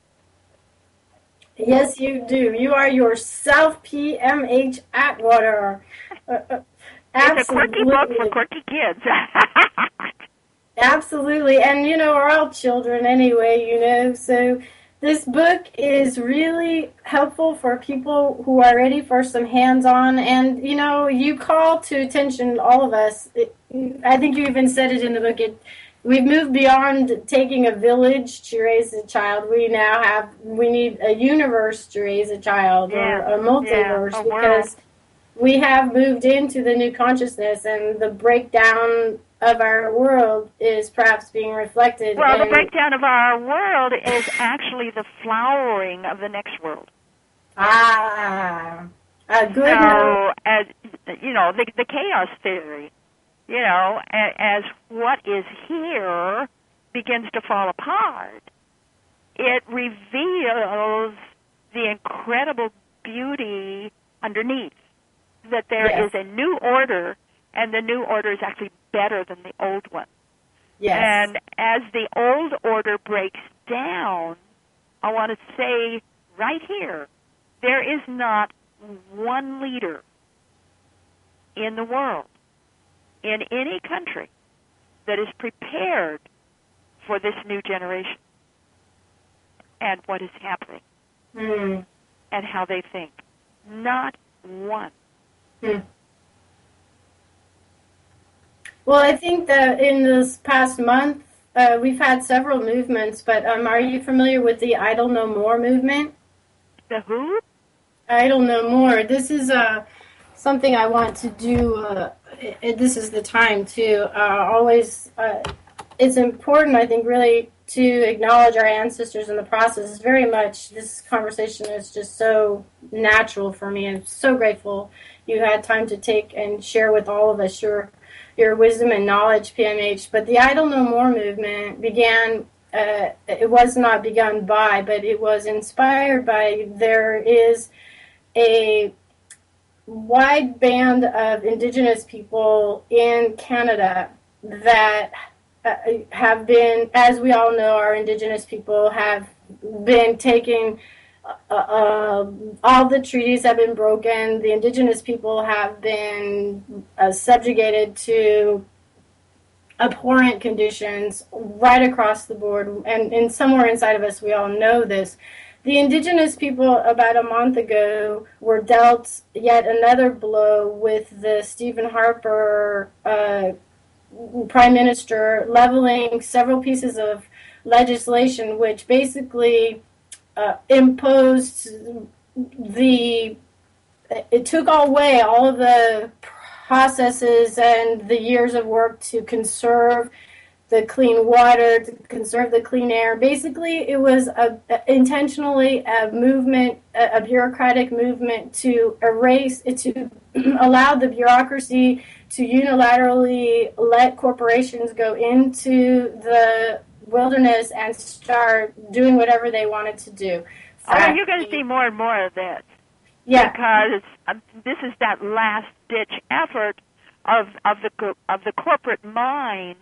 Yes, you do. You are yourself, P M H Atwater. Uh, uh, it's a quirky book for quirky kids. Absolutely. And, you know, we're all children anyway, you know. So this book is really helpful for people who are ready for some hands-on. And, you know, you call to attention all of us. It, I think you even said it in the book. It, we've moved beyond taking a village to raise a child. We now have, we need a universe to raise a child, yeah. or a multiverse, yeah, a because we have moved into the new consciousness, and the breakdown of our world is perhaps being reflected. Well, in, the breakdown of our world is actually the flowering of the next world. Ah, a good. So, as you know, the, the chaos theory, you know, as, as what is here begins to fall apart, it reveals the incredible beauty underneath. That there yes. is a new order, and the new order is actually better than the old one. Yes. And as the old order breaks down, I want to say right here, there is not one leader in the world, in any country, that is prepared for this new generation and what is happening mm. and how they think. Not one. Hmm. Well, I think that in this past month, uh, we've had several movements, but um, are you familiar with the Idle No More movement? The who? Idle No More. This is uh, something I want to do. Uh, it, this is the time to uh, always, uh, it's important, I think, really to acknowledge our ancestors in the process. It's very much, this conversation is just so natural for me. I'm so grateful you had time to take and share with all of us your your wisdom and knowledge, P M H. But the Idle No More movement began, uh, it was not begun by, but it was inspired by, there is a wide band of Indigenous people in Canada that uh, have been, as we all know, our Indigenous people have been taking Uh, uh, all the treaties have been broken. The Indigenous people have been uh, subjugated to abhorrent conditions right across the board. And, and somewhere inside of us, we all know this. The Indigenous people, about a month ago, were dealt yet another blow with the Stephen Harper uh, Prime Minister leveling several pieces of legislation, which basically Uh, imposed the, it took away all of the processes and the years of work to conserve the clean water, to conserve the clean air. Basically, it was a, a intentionally a movement, a, a bureaucratic movement to erase, to allow the bureaucracy to unilaterally let corporations go into the wilderness and start doing whatever they wanted to do. Oh, you're going to see more and more of this. Yeah. Because uh, this is that last-ditch effort of of the co- of the corporate mind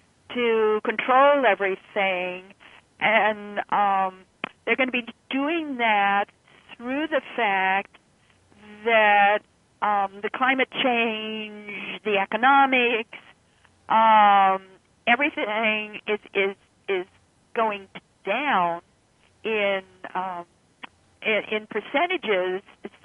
to control everything, and um, they're going to be doing that through the fact that um, the climate change, the economics, um, everything is is is going down in um, in, in percentages.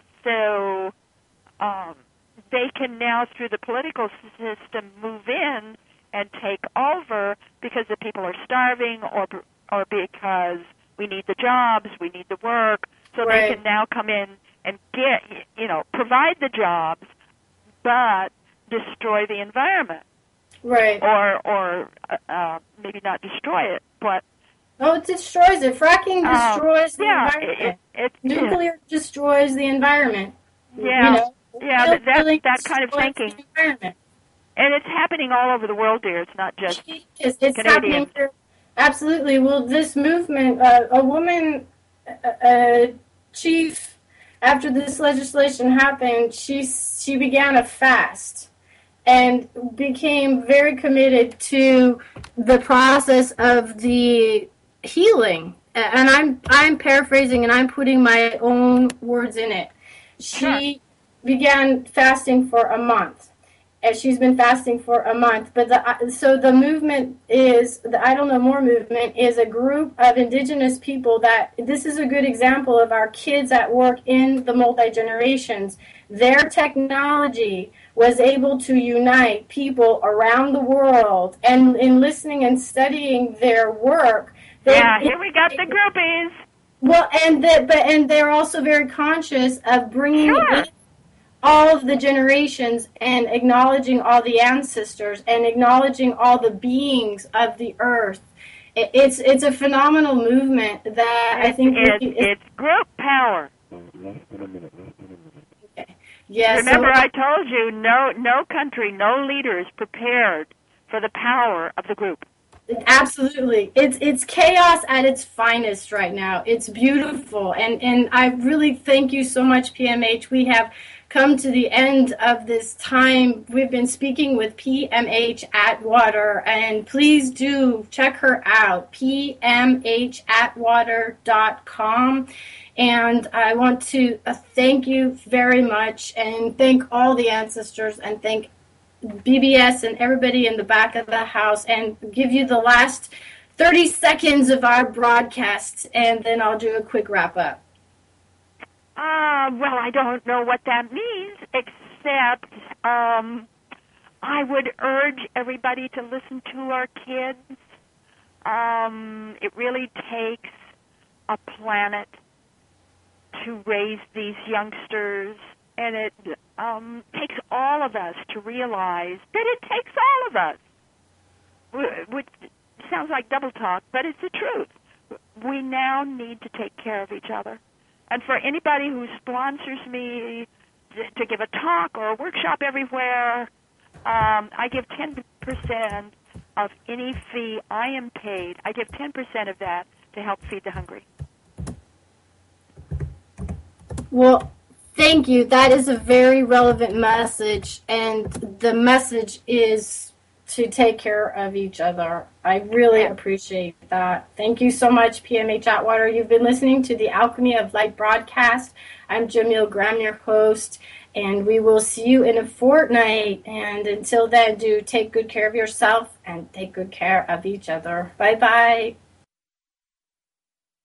So um, they can now, through the political system, move in and take over because the people are starving, or or because we need the jobs, we need the work. So Right. they can now come in and get, you know, provide the jobs, but destroy the environment, Right. or or uh, maybe not destroy it, but Oh, it destroys it. Fracking um, destroys the yeah, environment. it, it, it Nuclear destroys the environment. yeah, You know, yeah, oil that that, drilling that kind of destroys thinking, the environment. and it's happening all over the world, dear. It's not just It's, it's Canadian. happening here. Absolutely. Well, this movement, uh, a woman, a, a chief, after this legislation happened, she she began a fast and became very committed to the process of the healing. And I'm I'm paraphrasing and I'm putting my own words in it. She began fasting for a month. And she's been fasting for a month. But the, so the movement is, the I Don't Know More movement is a group of indigenous people that, this is a good example of our kids at work in the multi-generations. Their technology was able to unite people around the world, and in listening and studying their work. They, Yeah, here we got the groupies. Well, and the, but and they're also very conscious of bringing Sure. in all of the generations and acknowledging all the ancestors and acknowledging all the beings of the earth. It, it's it's a phenomenal movement that It's, I think it's, we, it's group power. okay. Yeah. Remember, so, I told you, no, no country, no leader is prepared for the power of the group. Absolutely. It's it's chaos at its finest right now. It's beautiful. And, and I really thank you so much, P M H. We have come to the end of this time. We've been speaking with P M H Atwater, and please do check her out, p m h atwater dot com. And I want to uh, thank you very much, and thank all the ancestors, and thank B B S and everybody in the back of the house, and give you the last thirty seconds of our broadcast, and then I'll do a quick wrap up. Uh, well, I don't know what that means, except um, I would urge everybody to listen to our kids. Um, it really takes a planet to raise these youngsters, and it um, takes all of us to realize that it takes all of us, which sounds like double talk, but it's the truth. We now need to take care of each other. And for anybody who sponsors me to give a talk or a workshop everywhere, um, I give ten percent of any fee I am paid. I give ten percent of that to help feed the hungry. Well, thank you. That is a very relevant message, and the message is to take care of each other. I really appreciate that. Thank you so much, P M H Atwater. You've been listening to the Alchemy of Light broadcast. I'm Jamil Graham, your host, and we will see you in a fortnight. And until then, do take good care of yourself and take good care of each other. Bye-bye.